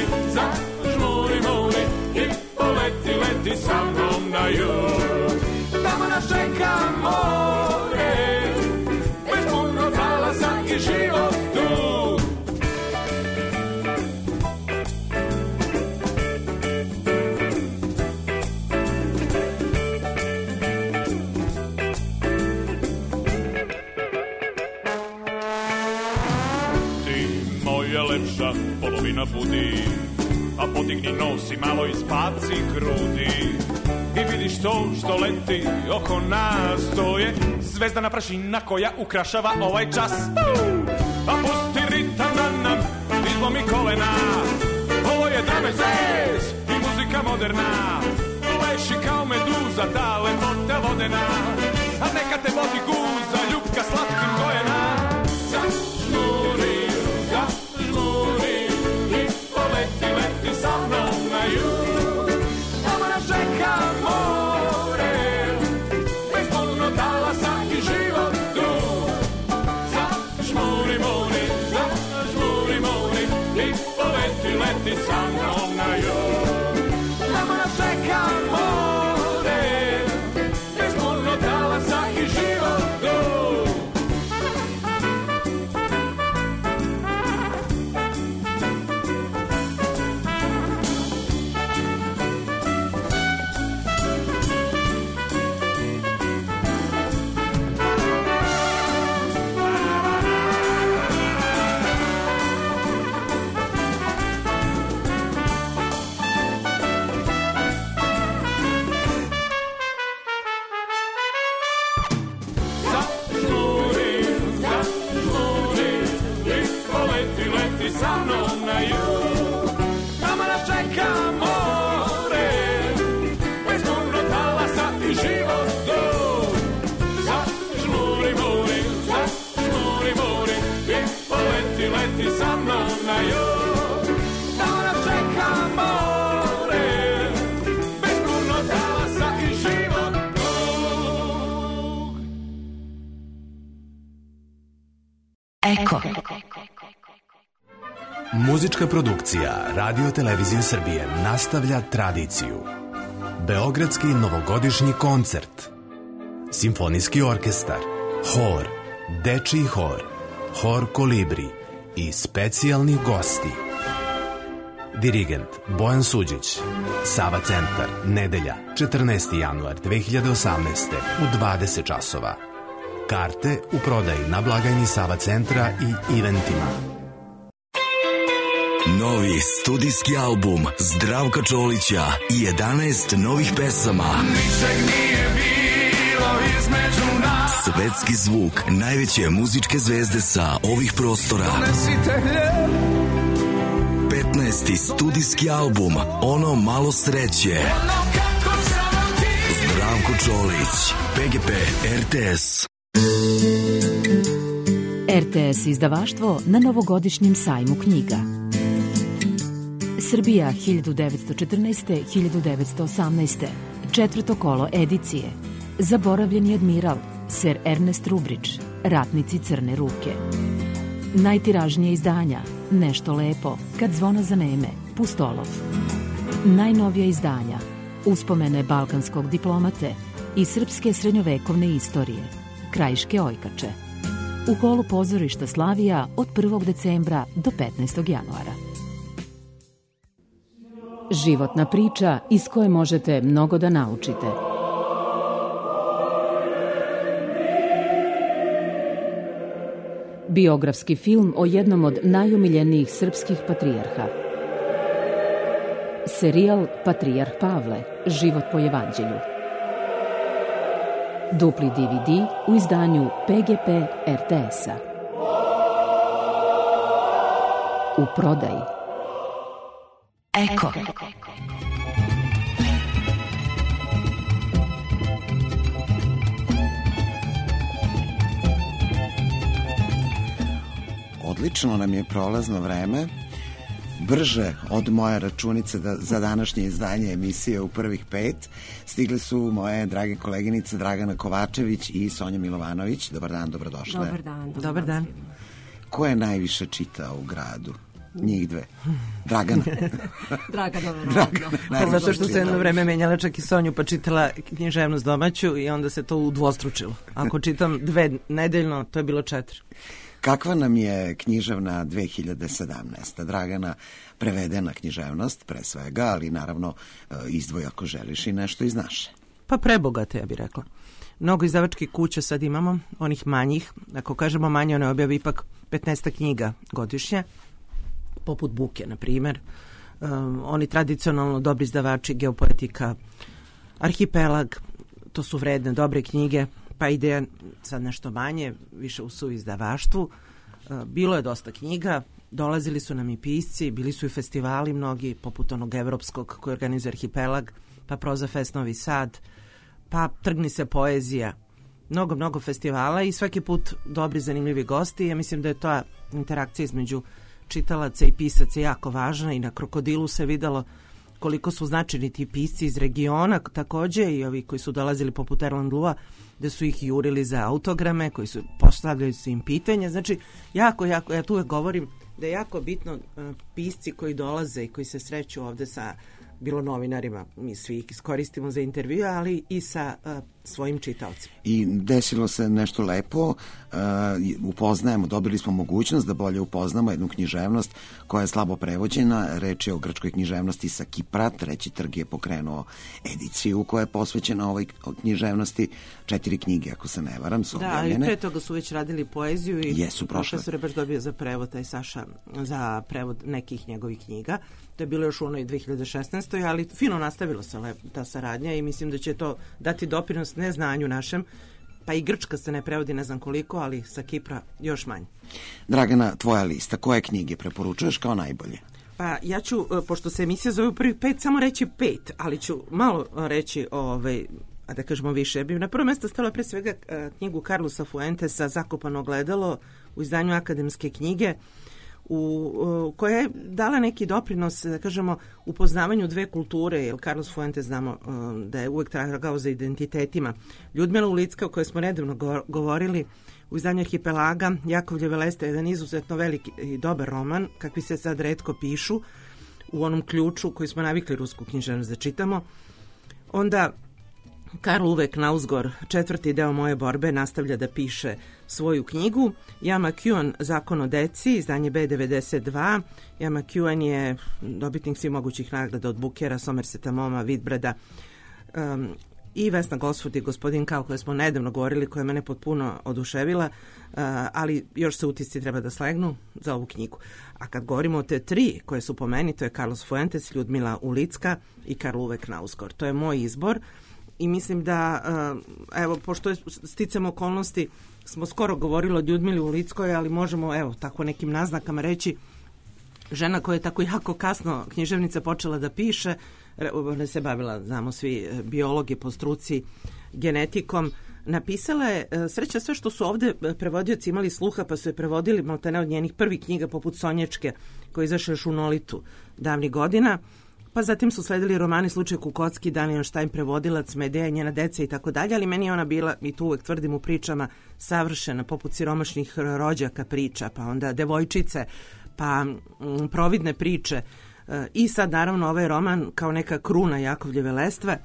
i leti sa mnom na jug. Tamo nas čeka more, bez puno talasa i život dug. Lepša polovina budi, a podigni nos i malo ispaci grudi. I vidiš to što leti oko nas, to je zvezdana prašina koja ukrašava ovaj čas. A pusti ritam da nam izlomi kolena, ovo je drum and bass i muzika moderna. Leši kao meduza, ta lepota vodena, a neka te vodi guza, ljubka slatkim gojena. Zažmuri i poleti, leti sa mnom na jug. Tamo nas čeka more, bezbolno talasa i život drug. Zažmuri i poleti, leti sa mnom na jug. Tamo nas čeka more, bezbolno talasa i život drug. Sa mnom na jug, tamo nas čeka more, bezbolno talasa i život drug. Zažmuri i poleti, leti sa mnom na jug, tamo nas čeka more, bezbolno talasa i život drug. Eko. Muzička produkcija Radio Televizije Srbije nastavlja tradiciju. Beogradski novogodišnji koncert, Simfonijski orkestar, hor, dečiji hor, hor Kolibri i specijalni gosti. Dirigent Bojan Suđić. Sava centar, nedelja, 14. januar 2018. u 20 časova. Karte u prodaji na blagajni Sava centra i eventima. Novi studijski album Zdravka Čolića i 11 novih pesama. Ničeg nije bilo između nas. Svetski zvuk najveće muzičke zvezde sa ovih prostora. 15. studijski album Ono malo sreće. Zdravko Čolić, PGP RTS. RTS izdavaštvo na novogodišnjem sajmu knjiga. Srbija 1914-1918. Četvrto kolo edicije. Zaboravljeni admiral, Sir Ernest Rubrić, Ratnici crne ruke. Najtiražnije izdanja, Nešto lepo, Kad zvona zaneme, Pustolov. Najnovija izdanja, Uspomene balkanskog diplomate i srpske srednjovekovne istorije, Krajiške ojkače. U holu pozorišta Slavija od 1. decembra do 15. januara. Životna priča iz koje možete mnogo da naučite. Biografski film o jednom od najomiljenijih srpskih patrijarha. Serijal Patrijarh Pavle, život po evanđelju. Dupli DVD u izdanju PGP RTS-a. U prodaji. Eko. Odlično nam je prolazno vreme, brže od moje računice za današnje izdanje emisije u prvih 5 stigle su moje drage koleginice Dragana Kovačević i Sonja Milovanović. Dobar dan, dobrodošle. Dobar dan. Dobar dan. Ko je najviše čitao u gradu? Njih dve. Dragana. Dragana, verovatno. Zato što se jedno vreme menjala čak i Sonju, pa čitala književnost domaću i onda se to udvostručilo. Ako čitam 2 nedeljno, to je bilo 4. Kakva nam je književna 2017. Dragana, prevedena književnost, pre svega, ali naravno izdvoj ako želiš i nešto iz naše. Pa prebogate, ja bih rekla. Mnogo izdavačkih kuća sad imamo, onih manjih. Ako kažemo manje, one objave ipak 15 knjiga godišnje, poput Buke, na primjer. oni tradicionalno dobri izdavači, Geopoetika, Arhipelag, to su vredne, dobre knjige, pa ide sad nešto manje, više u suizdavaštvu. Bilo je dosta knjiga, dolazili su nam i pisci, bili su i festivali mnogi, poput onog evropskog koji organizuje Arhipelag, pa Proza Fest Novi Sad, pa Trgni se poezija, mnogo festivala i svaki put dobri, zanimljivi gosti. Ja mislim da je ta interakcija između čitalaca i pisaca jako važna i na Krokodilu se videlo koliko su značajni ti pisci iz regiona, takođe i ovi koji su dolazili poput Erland Lua, da su ih jurili za autograme, koji su postavljali su im pitanja. Znači, jako, ja tu uvek govorim da je jako bitno pisci koji dolaze i koji se sreću ovde sa bilo novinarima, mi svi ih iskoristimo za intervju, ali i sa svojim čitaocima. I desilo se nešto lepo, upoznajemo, dobili smo mogućnost da bolje upoznamo jednu književnost koja je slabo prevođena, reč je o grčkoj književnosti sa Kipra, Treći trg je pokrenuo ediciju koja je posvećena ovoj književnosti, 4 knjige, ako se ne varam, su objavljene. Da, i pre toga su već radili poeziju i jesu prošle. Profesor je baš dobio za prevod, taj Saša, za prevod nekih njegovih knjiga. To je bilo još u onoj 2016. ali fino nastavila se ta saradnja i mislim da će to dati doprinos neznanju našem, pa i Grčka se ne prevodi ne znam koliko, ali sa Kipra još manje. Dragana, tvoja lista, koje knjige preporučuješ kao najbolje? Pa ja ću, pošto se emisija zove u prvih 5, samo reći 5, ali ću malo reći, a da kažemo više. Ja bih na prvo mjesto stavila pre svega knjigu Carlosa Fuentesa Zakopano ogledalo u izdanju Akademske knjige, koja je dala neki doprinos, da kažemo, upoznavanju dve kulture, jer Carlos Fuentes znamo da je uvek tragao za identitetima. Ljudmila Ulicka, o kojoj smo nedavno govorili, u izdanju Arhipelaga, Jakovljeve Leste, jedan izuzetno veliki i dobar roman, kakvi se sad retko pišu, u onom ključu koji smo navikli rusku književnost da čitamo. Onda Karl Uwe Knausgård, 4. deo Moje borbe, nastavlja da piše svoju knjigu. Jan McEwan, Zakon o deci, izdanje B92. Jan McEwan je dobitnik svih mogućih nagrada od Bookera, Somerseta Moma, Whitbreada, i Vesna Gosford i Gospodin Kao, koje smo nedavno govorili, koja je mene potpuno oduševila, ali još se utisci treba da slegnu za ovu knjigu. A kad govorimo o te 3 koje su po meni, to je Carlos Fuentes, Ljudmila Ulicka i Karl Uwe Knausgård. To je moj izbor. I mislim da, evo, pošto je sticam okolnosti, smo skoro govorili o Ljudmili Ulickoj, ali možemo, evo, tako nekim naznakama reći, žena koja je tako jako kasno književnica počela da piše, ona se bavila, znamo svi, biologi po struci, genetikom, napisala je, sreća sve što su ovde prevodioci imali sluha, pa su je prevodili maltene od njenih prvih knjiga, poput Sonječke, koja je izašla još u Nolitu davnih godina. Pa zatim su sledili romani Slučaj Kukocki, Daniel Štajn, prevodilac, Medeja, njena deca i tako dalje, ali meni je ona bila, i tu uvek tvrdim u pričama, savršena, poput Siromašnih rođaka priča, pa onda Devojčice, pa Providne priče. I sad naravno ovaj roman kao neka kruna Jakovljeve Lestve,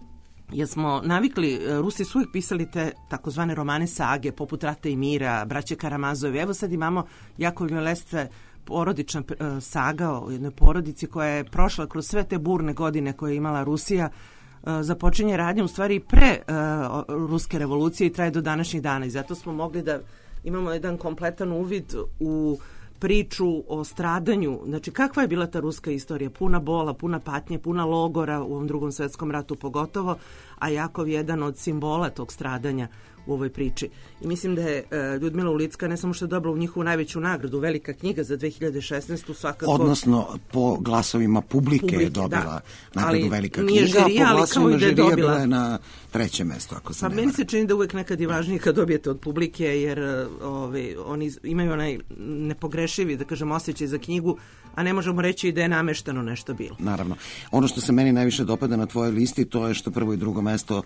jer smo navikli, Rusi su uvijek pisali te takozvane romane sage, poput Rata i mira, Braće Karamazovi. Evo sad imamo Jakovljeve Lestve, porodična saga o jednoj porodici koja je prošla kroz sve te burne godine koje je imala Rusija, započinje radnje u stvari pre ruske revolucije i traje do današnjih dana i zato smo mogli da imamo jedan kompletan uvid u priču o stradanju, znači kakva je bila ta ruska istorija, puna bola, puna patnje, puna logora u ovom Drugom svetskom ratu pogotovo, a Jakov je jedan od simbola tog stradanja u ovoj priči. I mislim da je Ljudmila Ulicka ne samo što je dobila u njihovu najveću nagradu, velika knjiga za 2016. svakako... Odnosno, po glasovima publike je dobila nagradu velika knjiga, žirija, a po glasovima žirija je bila je na 3. mesto, ako se ne varam. Meni se čini da uvek nekad je važnije kad dobijete od publike, jer oni imaju onaj nepogrešivi, da kažem, osjećaj za knjigu, a ne možemo reći da je namešteno nešto bilo. Naravno. Ono što se meni najviše dopada na tvojoj listi, to je što prvo i drugo mesto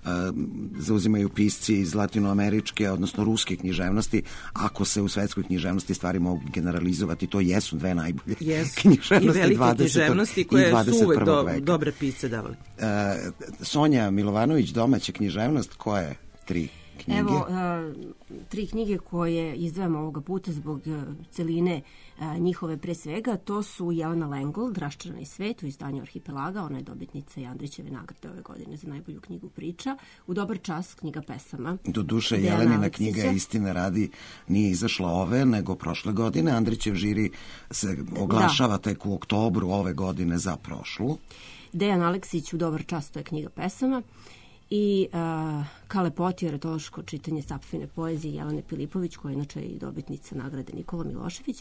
zauzimaju pisci iz latinoameričke, odnosno ruske književnosti. Ako se u svetskoj književnosti stvari mogu generalizovati, to jesu dve najbolje književnosti. I velike književnosti koje su uvek dobre pisce davali. Sonja Milovanović, domaća književnost, koje 3 knjige? Evo, 3 knjige koje izdvajamo ovoga puta zbog celine njihove pre svega, to su Jelena Lengold, Raščarani svet u izdanju Arhipelaga, ona je dobitnica i Andrićeve nagrade ove godine za najbolju knjigu priča. U dobar čas, knjiga pesama. Doduše, Jelenina knjiga, istine radi, nije izašla ove, nego prošle godine. Andrićev žiri se oglašava tek u oktobru ove godine za prošlu. Dejan Aleksić, U dobar čas, to je knjiga pesama. I Kale Potjer, etološko čitanje Sapfine poezije Jelene Pilipović, koja je inače i dobitnica nagrade Nikola Milošević.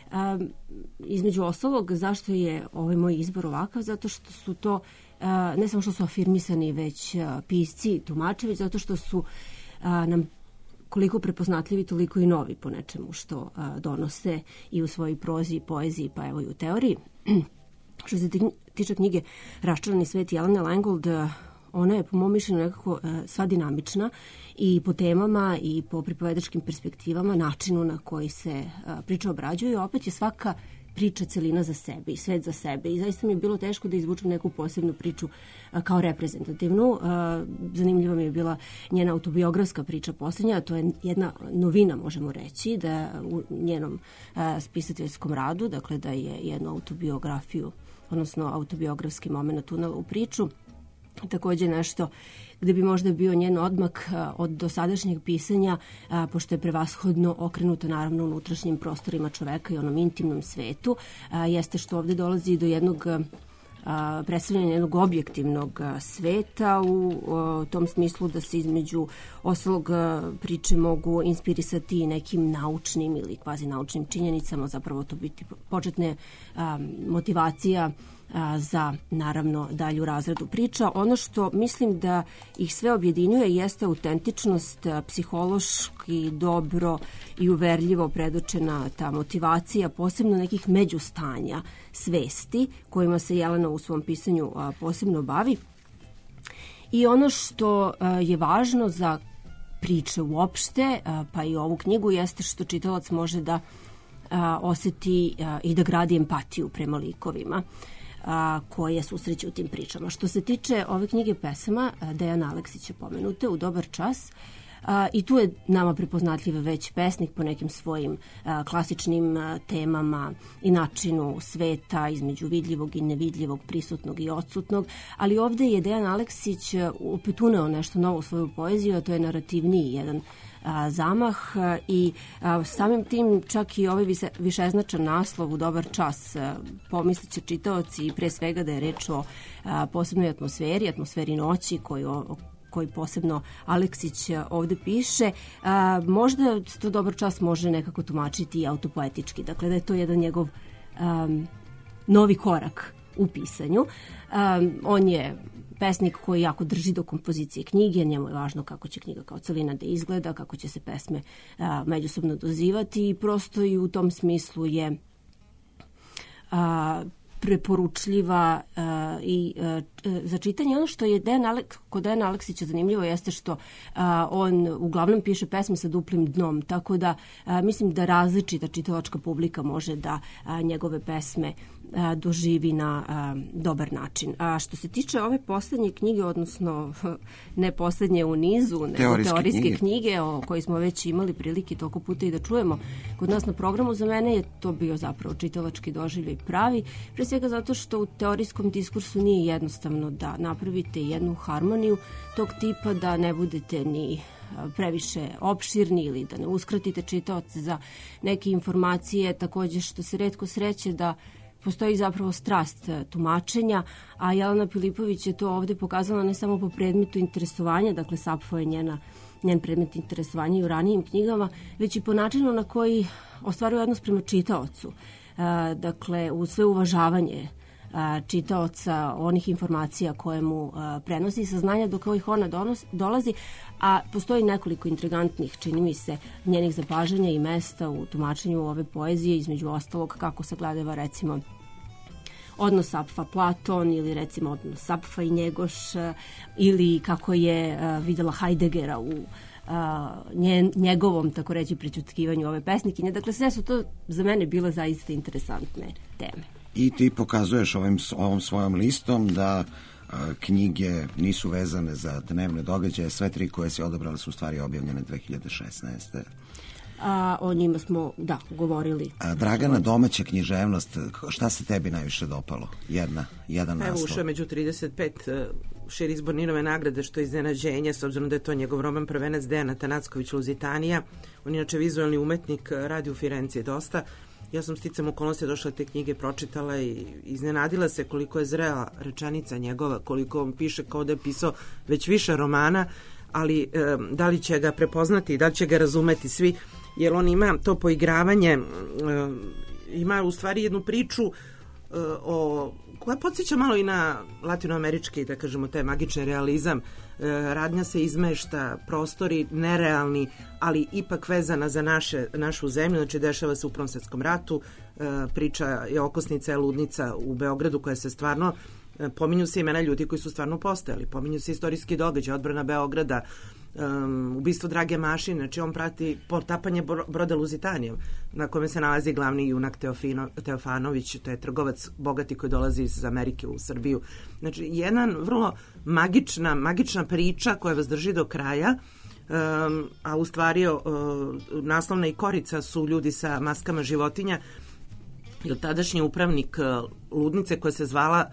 Između ostalog, zašto je ovaj moj izbor ovakav? Zato što su to, ne samo što su afirmisani, već pisci, tumačevi, zato što su nam koliko prepoznatljivi, toliko i novi po nečemu što donose i u svojoj prozi, poeziji, pa evo i u teoriji. Što se tiče knjige Raščarani svet Jelene Lengold, ona je po mom mišljenju nekako sva dinamična i po temama i po pripovedačkim perspektivama, načinu na koji se priča obrađuje. Opet je svaka priča celina za sebe i svet za sebe i zaista mi je bilo teško da izvučem neku posebnu priču kao reprezentativnu. Zanimljiva mi je bila njena autobiografska priča posljednja, to je jedna novina, možemo reći, da u njenom spisateljskom radu, dakle da je jednu autobiografiju, odnosno autobiografski moment unela u priču. Takođe nešto gde bi možda bio njen odmak od dosadašnjeg pisanja, pošto je prevashodno okrenuta naravno unutrašnjim prostorima čoveka i onom intimnom svetu, jeste što ovde dolazi do jednog predstavljanja jednog objektivnog sveta u tom smislu da se između ostalog priče mogu inspirisati nekim naučnim ili kvazi naučnim činjenicama, zapravo to biti početne motivacija za naravno dalju razradu priča. Ono što mislim da ih sve objedinjuje jeste autentičnost, psihološki dobro i uverljivo predočena ta motivacija, posebno nekih međustanja svesti kojima se Jelena u svom pisanju posebno bavi. I ono što je važno za priče uopšte, pa i ovu knjigu, jeste što čitalac može da oseti i da gradi empatiju prema likovima koje susreće u tim pričama. Što se tiče ove knjige pesama, Dejan Aleksić je pomenute, U dobar čas, i tu je nama prepoznatljiv već pesnik po nekim svojim klasičnim temama i načinu sveta između vidljivog i nevidljivog, prisutnog i odsutnog, ali ovde je Dejan Aleksić opet uneo nešto novo u svoju poeziju, a to je narativniji jedan zamah i samim tim čak i ovaj višeznačan naslov U dobar čas pomisliće čitaoci i pre svega da je reč o posebnoj atmosferi noći koji posebno Aleksić ovde piše. Možda to dobar čas može nekako tumačiti i autopoetički, dakle da je to jedan njegov novi korak u pisanju. On je pesnik koji jako drži do kompozicije knjige, njemu je važno kako će knjiga kao celina da izgleda, kako će se pesme međusobno dozivati i prosto i u tom smislu je preporučljiva i za čitanje. Ono što je kod Dejana Aleksića zanimljivo jeste što on uglavnom piše pesme sa duplim dnom, tako da mislim da različita čitalačka publika može da njegove pesme doživi na dobar način. A što se tiče ove poslednje knjige, odnosno ne poslednje u nizu, nego teorijske knjige o kojoj smo već imali prilike toliko puta i da čujemo kod nas na programu, za mene je to bio zapravo čitalački doživljaj pravi, pre svega zato što u teorijskom diskursu nije jednostavno da napravite jednu harmoniju tog tipa, da ne budete ni previše opširni ili da ne uskratite čitaoce za neke informacije, takođe što se retko sreće da postoji zapravo strast tumačenja, a Jelena Pilipović je to ovde pokazala ne samo po predmetu interesovanja, dakle Sapfo je njen predmet interesovanja i u ranijim knjigama, već i po načinu na koji ostvaruje odnos prema čitaocu. Dakle, u sve uvažavanje čitaoca, onih informacija koje mu prenosi, saznanja do kojih ona dolazi, a postoji nekoliko intrigantnih, čini mi se, njenih zapažanja i mesta u tumačenju ove poezije, između ostalog kako sagledava recimo odnos Sapfa Platon ili recimo odnos Sapfa i Njegoš ili kako je videla Heideggera u njegovom, tako reći, prećutkivanju ove pesnikinje. Dakle, sve su to za mene bile zaista interesantne teme. I ti pokazuješ ovom svojom listom da knjige nisu vezane za dnevne događaje, sve 3 koje si odabrala su u stvari objavljene 2016. A o njima smo, govorili. Dragana, domaća književnost, šta se tebi najviše dopalo? Jedan naslov. Evo, ušao među 35 širi izbor Ninove nagrade, što je iznenađenje, s obzirom da je to njegov roman Prvenac Dejan Atanacković Luzitanija. On je inače vizualni umetnik, radi u Firenci dosta. Ja sam sticam okolnosti došla te knjige, pročitala i iznenadila se koliko je zrela rečenica njegova, koliko on piše kao da je pisao već više romana, ali da li će ga prepoznati, da li će ga razumeti svi, jer on ima to poigravanje, ima u stvari jednu priču koja podsjeća malo i na latinoamerički, da kažemo, taj magični realizam. Radnja se izmešta, prostori nerealni, ali ipak vezana za našu zemlju, znači dešava se u Prvom svetskom ratu, priča je okosnica, je ludnica u Beogradu koja se stvarno, pominju se imena ljudi koji su stvarno postojali, pominju se istorijski događaj, odbrana Beograda, ubistvo Drage Mašine, znači on prati potapanje broda Luzitanije, na kome se nalazi glavni junak Teofanović, to je trgovac bogati koji dolazi iz Amerike u Srbiju. Znači, jedan vrlo magična priča koja vas drži do kraja, a u stvari naslovna i korica su ljudi sa maskama životinja, jer tadašnji upravnik ludnice koja se zvala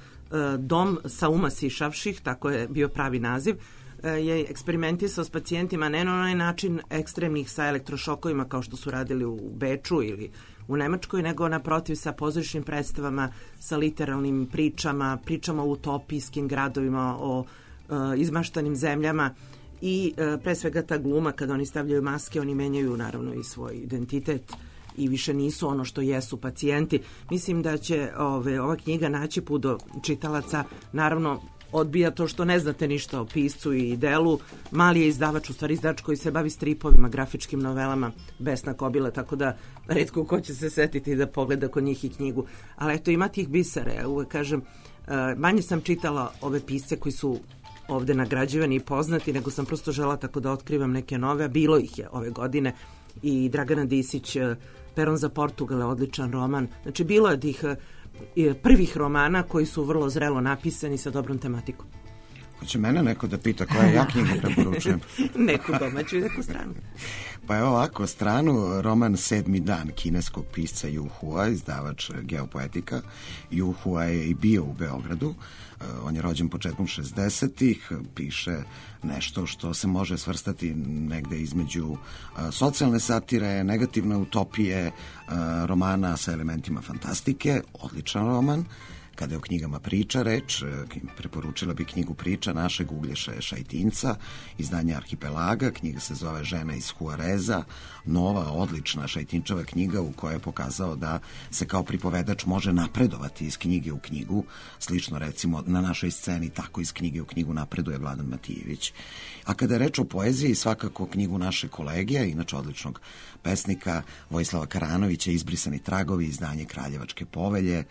Dom sa uma sišavših, tako je bio pravi naziv, je eksperimentisao s pacijentima ne na onaj način ekstremnih sa elektrošokovima kao što su radili u Beču ili u Nemačkoj, nego naprotiv sa pozorišnim predstavama, sa literalnim pričama o utopijskim gradovima, o izmaštanim zemljama i pre svega ta gluma, kada oni stavljaju maske, oni menjaju naravno i svoj identitet i više nisu ono što jesu pacijenti. Mislim da će ova knjiga naći put do čitalaca, naravno odbija to što ne znate ništa o piscu i delu. Mali je izdavač, u stvari izdavač koji se bavi stripovima, grafičkim novelama, Besna Kobila, tako da retko ko će se setiti da pogleda kod njih i knjigu. Ali eto, ima tih bisera. Ja uvek kažem, manje sam čitala ove pisce koji su ovde nagrađivani i poznati, nego sam prosto žela tako da otkrivam neke nove, a bilo ih je ove godine. I Dragana Disić, Peron za Portugal, odličan roman. Znači, bilo je tih prvih romana koji su vrlo zrelo napisani sa dobrom tematikom. Hoće mene neko da pita koja ja knjigu preporučujem? Neku domaću i neku stranu. Pa evo ovako, stranu, roman Sedmi dan kineskog pisca Yu Hua, izdavač Geopoetika. Yu Hua je i bio u Beogradu. On je rođen početkom 60-ih, piše nešto što se može svrstati negde između socijalne satire, negativne utopije, romana sa elementima fantastike, odličan roman. Kada je o knjigama priča reč, preporučila bi knjigu Priča našeg Uglješe Šajtinca, izdanje Arhipelaga. Knjiga se zove Žena iz Huareza, nova, odlična Šajtinčeva knjiga u kojoj je pokazao da se kao pripovedač može napredovati iz knjige u knjigu. Slično recimo na našoj sceni, tako iz knjige u knjigu napreduje Vladan Matijević. A kada je reč o poeziji, svakako knjigu naše kolegija, inače odličnog pesnika Vojislava Karanovića, Izbrisani tragovi, izdanje Kraljevačke povelje.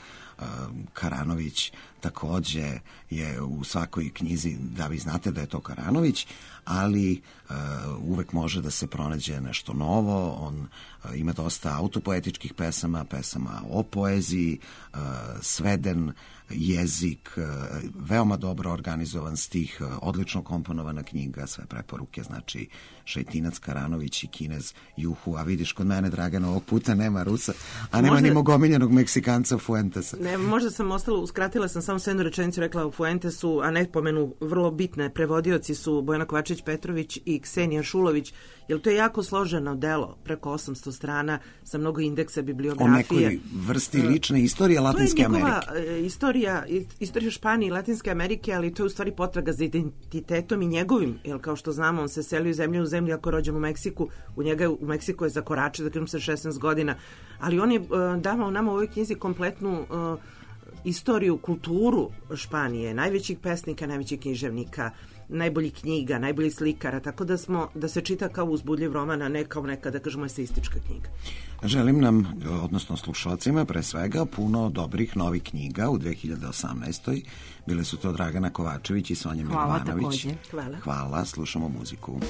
Karanović takođe je u svakoj knjizi, da vi znate da je to Karanović, ali uvek može da se pronađe nešto novo. On ima dosta autopoetičkih pesama o poeziji, sveden jezik, veoma dobro organizovan stih, odlično komponovana knjiga, sve preporuke, znači Šajtinac, Karanović i Kinez Yu Hua. A vidiš, kod mene, Dragana, ovog puta nema Rusa, a nema ni mog omiljenog Meksikanca Fuentesa. Ne, možda sam uskratila sam samo jednu rečenicu, rekla u Fuentesu, a ne pomenu vrlo bitne prevodioci su Bojana Kovačević-Petrović i Ksenija Šulović, jer to je jako složeno delo, preko 800 strana, sa mnogo indeksa, bibliografije. O nekoj vrsti lične istorije Latinske Amerike. To je njegova istorija Španije i Latinske Amerike, ali to je u stvari potraga za identitetom i njegovim, jer kao što znamo, on se selio iz zemlje u zemlju, ako je rođen u Meksiku, u Meksiku je zakoračio, da kažem se 16 godina, ali on je davao nama u ovoj knjizi kompletnu istoriju, kulturu Španije, najvećih pesnika, najvećih književnika, najboljih knjiga, najboljih slikara, tako da se čita kao uzbudljiv roman, a ne kao neka, da kažemo, eseistička knjiga. Želim nam, odnosno slušalcima, pre svega puno dobrih novih knjiga u 2018. Bile su to Dragana Kovačević i Sonja Milovanović. Hvala, slušamo muziku.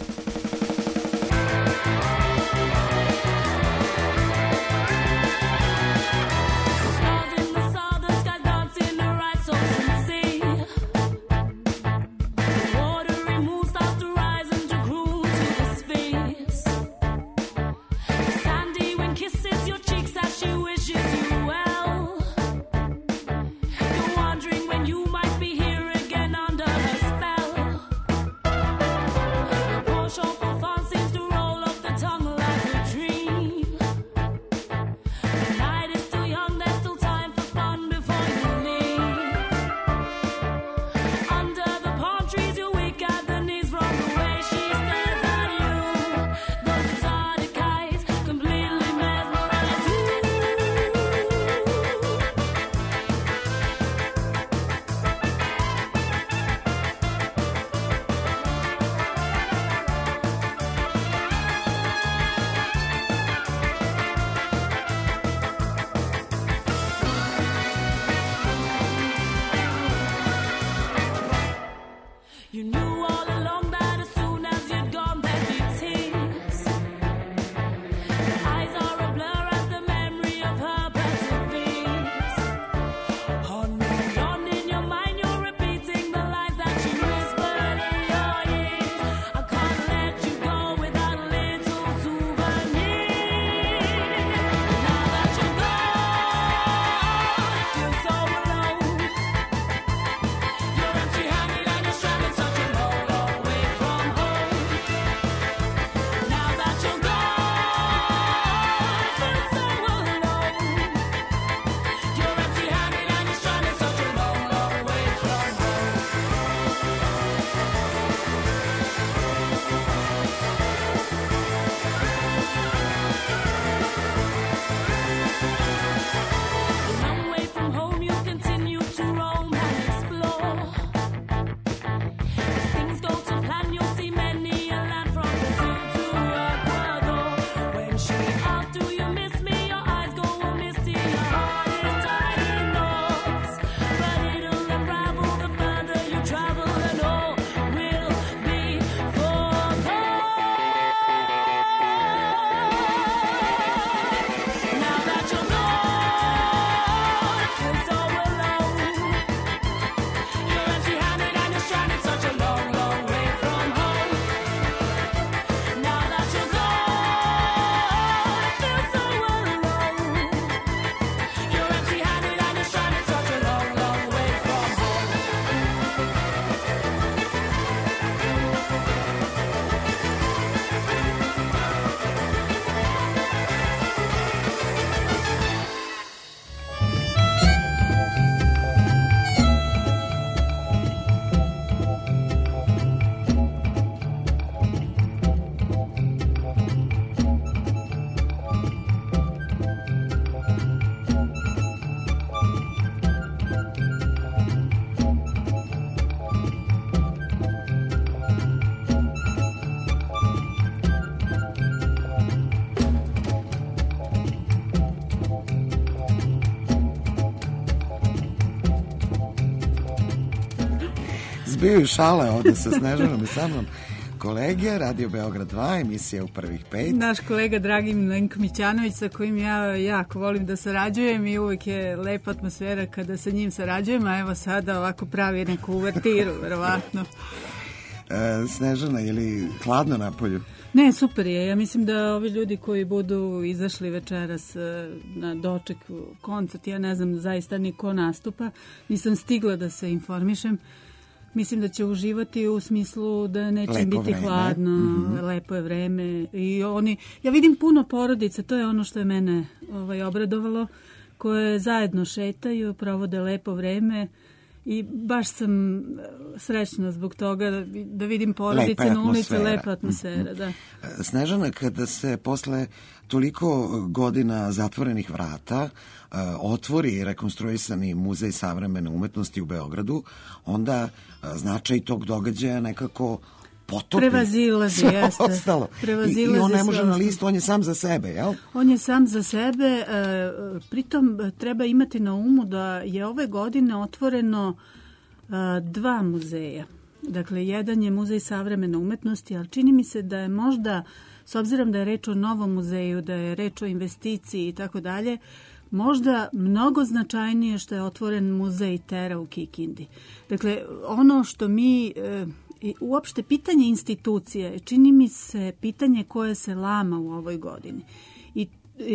zbiju šale ovde sa Snežanom i sa mnom. Kolege, Radio Beograd 2, emisija u prvih 5. Naš kolega dragi Milenko Mićanović, sa kojim ja jako volim da sarađujem i uvijek je lepa atmosfera kada sa njim sarađujem, a evo sada ovako pravi neku uvertiru, verovatno. Snežana, je li hladno na polju? Ne, super je. Ja mislim da ovi ljudi koji budu izašli večeras na doček koncert, ja ne znam zaista ni ko nastupa, nisam stigla da se informišem. Mislim da će uživati u smislu da neće lepo biti vreme. Hladno, lepo je vreme. I oni, ja vidim puno porodica, to je ono što je mene obradovalo, koje zajedno šetaju, provode lepo vreme. I baš sam srećna zbog toga da vidim porodice na ulici, lepa atmosfera. Da. Snežana, kada se posle toliko godina zatvorenih vrata otvori rekonstruisani Muzej savremene umetnosti u Beogradu, onda značaj tog događaja nekako potopi. Prevazilazi, jeste. Ostalo. I on ne može na listu, on je sam za sebe, jel? On je sam za sebe, pritom treba imati na umu da je ove godine otvoreno 2 muzeja. Dakle, jedan je Muzej savremene umetnosti, ali čini mi se da je možda, s obzirom da je reč o novom muzeju, da je reč o investiciji i tako dalje, možda mnogo značajnije što je otvoren Muzej Tera u Kikindi. Dakle, ono što mi... I uopšte pitanje institucije čini mi se pitanje koje se lama u ovoj godini. I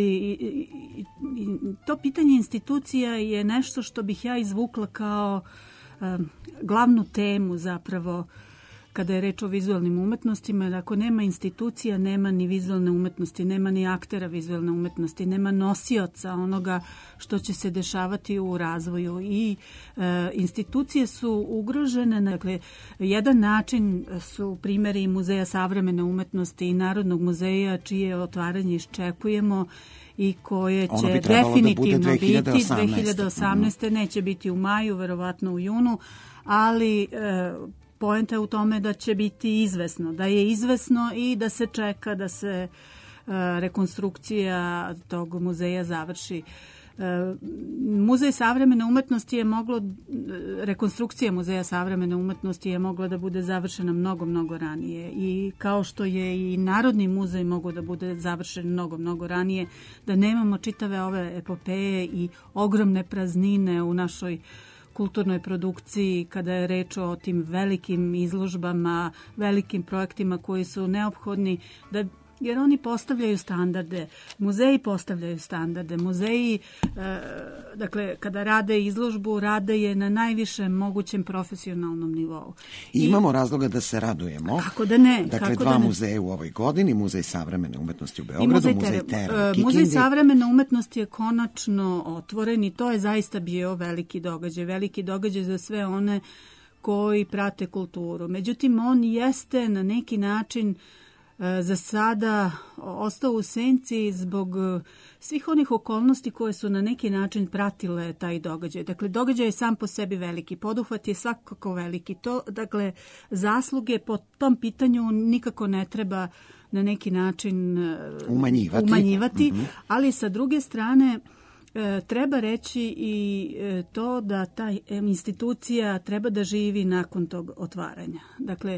to pitanje institucija je nešto što bih ja izvukla kao glavnu temu zapravo kada je reč o vizualnim umetnostima, jer ako nema institucija, nema ni vizualne umetnosti, nema ni aktera vizualne umetnosti, nema nosioca onoga što će se dešavati u razvoju i institucije su ugrožene. Dakle, jedan način su primjeri Muzeja savremene umetnosti i Narodnog muzeja čije otvaranje iščekujemo i koje će definitivno biti 2018. Neće biti u maju, verovatno u junu, ali poenta je u tome da će biti izvesno, da je izvesno i da se čeka da se rekonstrukcija tog muzeja završi. Muzej savremene umetnosti je moglo, rekonstrukcija Muzeja savremene umetnosti je mogla da bude završena mnogo, mnogo ranije i kao što je i Narodni muzej mogao da bude završen mnogo, mnogo ranije, da nemamo čitave ove epopeje i ogromne praznine u našoj kulturnoj produkciji kada je reč o tim velikim izložbama, velikim projektima koji su neophodni jer oni postavljaju standarde, muzeji postavljaju standarde, muzeji, dakle, kada rade izložbu, rade je na najvišem mogućem profesionalnom nivou. I imamo razloga da se radujemo. Kako da ne? Dakle, 2 muzeja u ovoj godini, Muzej savremene umetnosti u Beogradu, Muzej Tera u Kikindi. Muzej savremene umetnosti je konačno otvoren i to je zaista bio veliki događaj za sve one koji prate kulturu. Međutim, on jeste na neki način za sada ostao u senci zbog svih onih okolnosti koje su na neki način pratile taj događaj. Dakle, događaj je sam po sebi veliki, poduhvat je svakako veliki. Dakle, zasluge po tom pitanju nikako ne treba na neki način umanjivati, ali sa druge strane treba reći i to da ta institucija treba da živi nakon tog otvaranja. Dakle,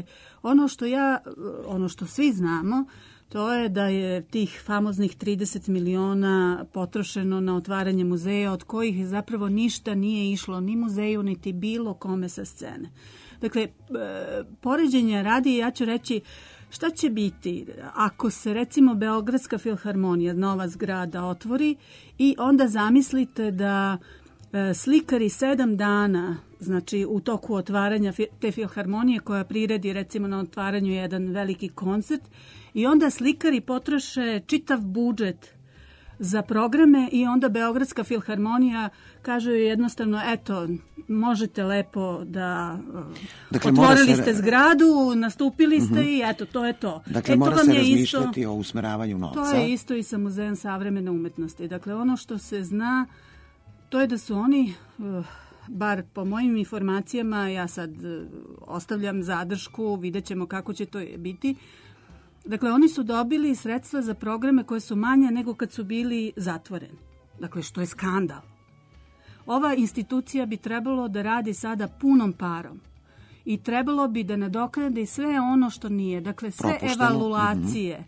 ono što svi znamo, to je da je tih famoznih 30 miliona potrošeno na otvaranje muzeja, od kojih zapravo ništa nije išlo ni muzeju, niti bilo kome sa scene. Dakle, poređenja radi, ja ću reći šta će biti ako se recimo Beogradska filharmonija, nova zgrada, otvori i onda zamislite da slikari 7 dana, znači u toku otvaranja te filharmonije koja priredi recimo na otvaranju jedan veliki koncert i onda slikari potroše čitav budžet za programe i onda Beogradska filharmonija kaže jednostavno eto, možete lepo da otvorili ste zgradu, nastupili ste i eto, to je to. Dakle, mora se razmišljati o usmeravanju novca. To je isto i sa Muzejom savremene umetnosti. Dakle, ono što se zna, to je da su oni, bar po mojim informacijama, ja sad ostavljam zadršku, vidjet ćemo kako će to biti. Dakle, oni su dobili sredstva za programe koje su manja nego kad su bili zatvoreni. Dakle, što je skandal. Ova institucija bi trebalo da radi sada punom parom i trebalo bi da nadoknadi sve ono što nije. Dakle, sve evaluacije,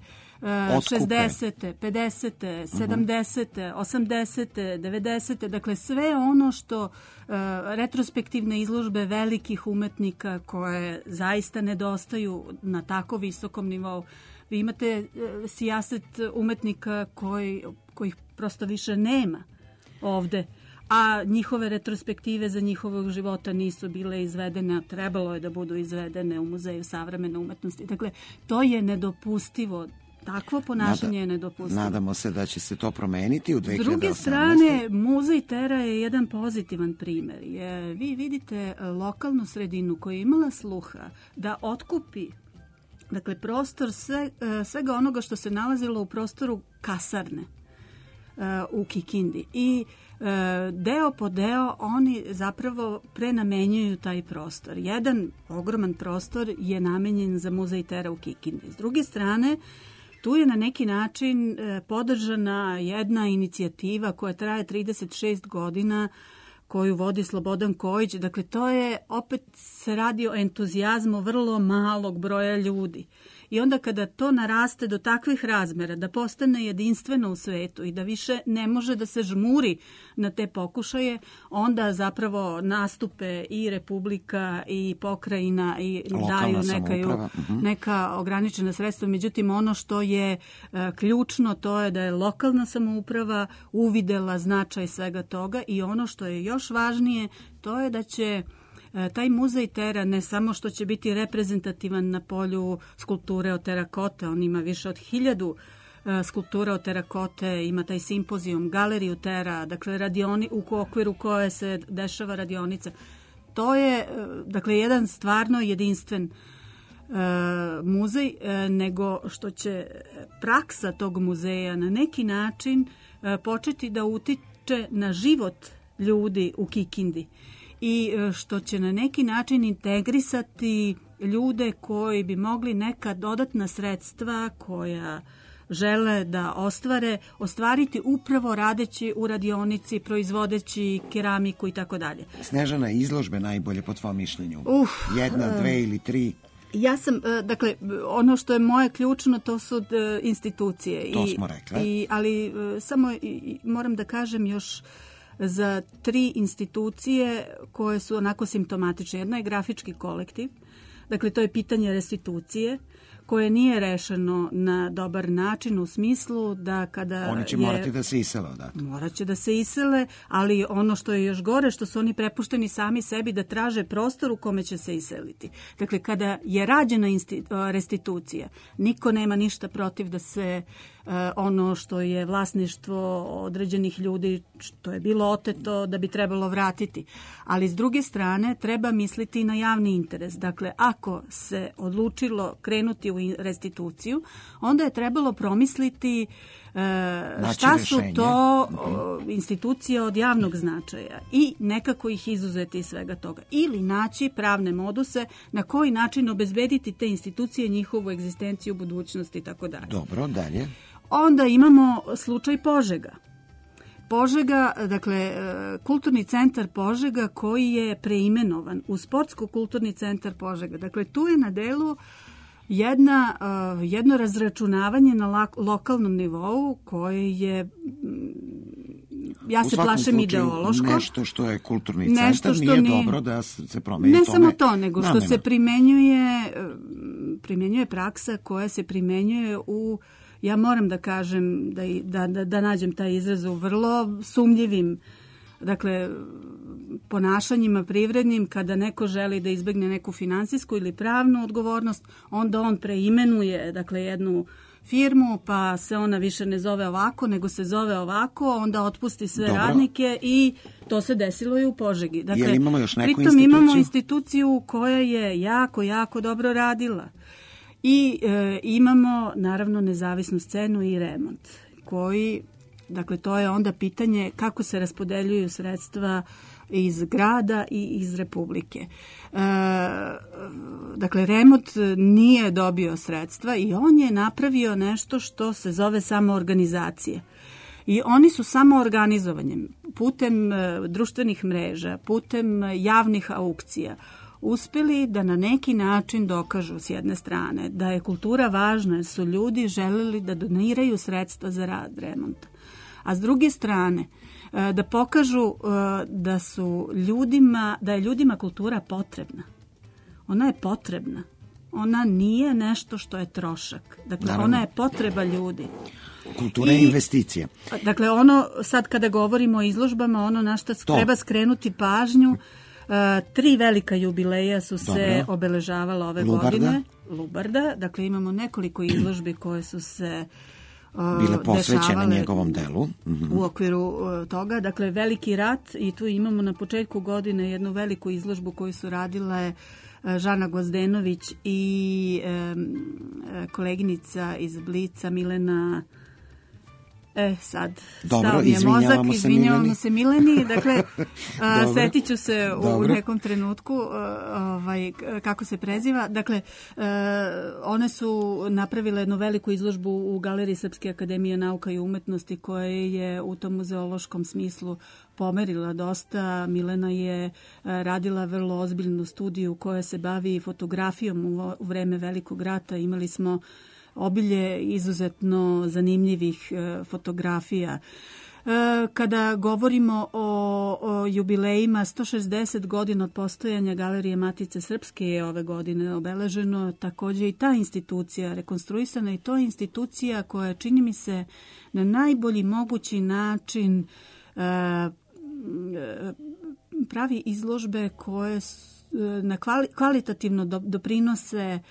60. 50. 70. 80. 90. Dakle, sve ono što retrospektivne izložbe velikih umetnika koje zaista nedostaju na tako visokom nivou. Vi imate sijaset umetnika kojih prosto više nema ovde, a njihove retrospektive za njihovog života nisu bile izvedene, a trebalo je da budu izvedene u Muzeju savremene umetnosti. Dakle, to je nedopustivo. Takvo ponašanje je nedopustivo. Nadamo se da će se to promeniti u 2018. S druge strane, Muzej Tera je jedan pozitivan primer. Vi vidite lokalnu sredinu koja je imala sluha da otkupi prostor svega onoga što se nalazilo u prostoru kasarne u Kikindi. I deo po deo oni zapravo prenamenjuju taj prostor. Jedan ogroman prostor je namenjen za Muzej Tera u Kikindi. S druge strane, tu je na neki način podržana jedna inicijativa koja traje 36 godina, koju vodi Slobodan Kojić. Dakle, to je, opet se radi o entuzijazmu vrlo malog broja ljudi. I onda kada to naraste do takvih razmera, da postane jedinstveno u svetu i da više ne može da se žmuri na te pokušaje, onda zapravo nastupe i Republika i pokrajina i daju neka ograničena sredstva. Međutim, ono što je ključno, to je da je lokalna samouprava uvidela značaj svega toga i ono što je još važnije, to je da će taj Muzej Tera ne samo što će biti reprezentativan na polju skulpture od terakote, on ima više od 1000 skulptura od terakote, ima taj simpozijum, galeriju Tera, dakle u okviru koje se dešava radionica. To je jedan stvarno jedinstven muzej, nego što će praksa tog muzeja na neki način početi da utiče na život ljudi u Kikindi i što će na neki način integrisati ljude koji bi mogli neka dodatna sredstva koja žele da ostvariti upravo radeći u radionici, proizvodeći keramiku i tako dalje. Snežana, izložbe najbolje po tvom mišljenju? Jedna, dve ili tri? Ja sam, ono što je moje ključno, to su institucije. To smo rekli. Ali samo moram da kažem još za 3 institucije koje su onako simptomatične. Jedna je grafički kolektiv, dakle to je pitanje restitucije koje nije rešeno na dobar način u smislu da kada oni će morati da se isele odatle. Morat će da se isele, ali ono što je još gore, što su oni prepušteni sami sebi da traže prostor u kome će se iseliti. Dakle, kada je rađena restitucija, niko nema ništa protiv da se ono što je vlasništvo određenih ljudi, što je bilo oteto, da bi trebalo vratiti. Ali s druge strane treba misliti na javni interes. Dakle, ako se odlučilo krenuti u restituciju, onda je trebalo promisliti šta su to institucije od javnog značaja i nekako ih izuzeti iz svega toga. Ili naći pravne moduse na koji način obezbediti te institucije, njihovu egzistenciju, budućnost i tako dalje. Dobro, dalje. Onda imamo slučaj Požega. Požega, dakle, Kulturni centar Požega koji je preimenovan u Sportsko-kulturni centar Požega. Dakle, tu je na delu jedno razračunavanje na lokalnom nivou koje je, ja se plašem, ideološko. Nešto što je kulturni centar, nije dobro da se promeni tome. Ne samo to, nego što se primenjuje praksa koja se primenjuje u, ja moram da kažem, da nađem taj izraz, u vrlo sumnjivim, dakle, ponašanjima privrednim. Kada neko želi da izbegne neku finansijsku ili pravnu odgovornost, onda on preimenuje, dakle, jednu firmu, pa se ona više ne zove ovako, nego se zove ovako, onda otpusti sve radnike i to se desilo i u Požegi. Dakle, imamo još neku pritom imamo instituciju koja je jako dobro radila. I imamo, naravno, nezavisnu scenu i remont, koji, dakle, to je onda pitanje kako se raspodeljuju sredstva iz grada i iz Republike. Dakle, remont nije dobio sredstva i on je napravio nešto što se zove samoorganizacije. I oni su samoorganizovanjem, putem društvenih mreža, putem javnih aukcija, uspeli da na neki način dokažu s jedne strane da je kultura važna jer su ljudi želeli da doniraju sredstva za rad remonta. A s druge strane da pokažu da je ljudima kultura potrebna. Ona je potrebna. Ona nije nešto što je trošak. Dakle, naravno, ona je potreba ljudi. Kultura je investicija. Dakle, sad kada govorimo o izložbama, ono na što treba skrenuti pažnju, 3 velika jubileja su se obeležavala ove godine. Lubarda. Dakle, imamo nekoliko izložbi koje su se bile posvećene njegovom delu. U okviru toga. Dakle, Veliki rat, i tu imamo na početku godine jednu veliku izložbu koju su radile Žana Gozdenović i koleginica iz Blica Milena. Dobro, izvinjavamo se Mileni. Dakle, setit ću se u nekom trenutku kako se preziva. Dakle, one su napravile jednu veliku izložbu u Galeriji Srpske akademije nauka i umetnosti koja je u tom muzeološkom smislu pomerila dosta. Milena je radila vrlo ozbiljnu studiju koja se bavi fotografijom u vreme Velikog rata. Imali smo obilje izuzetno zanimljivih fotografija. Kada govorimo o jubilejima, 160 godina od postojanja Galerije Matice Srpske je ove godine obeleženo. Također i ta institucija rekonstruisana i to je institucija koja, čini mi se, na najbolji mogući način pravi izložbe koje kvalitativno doprinose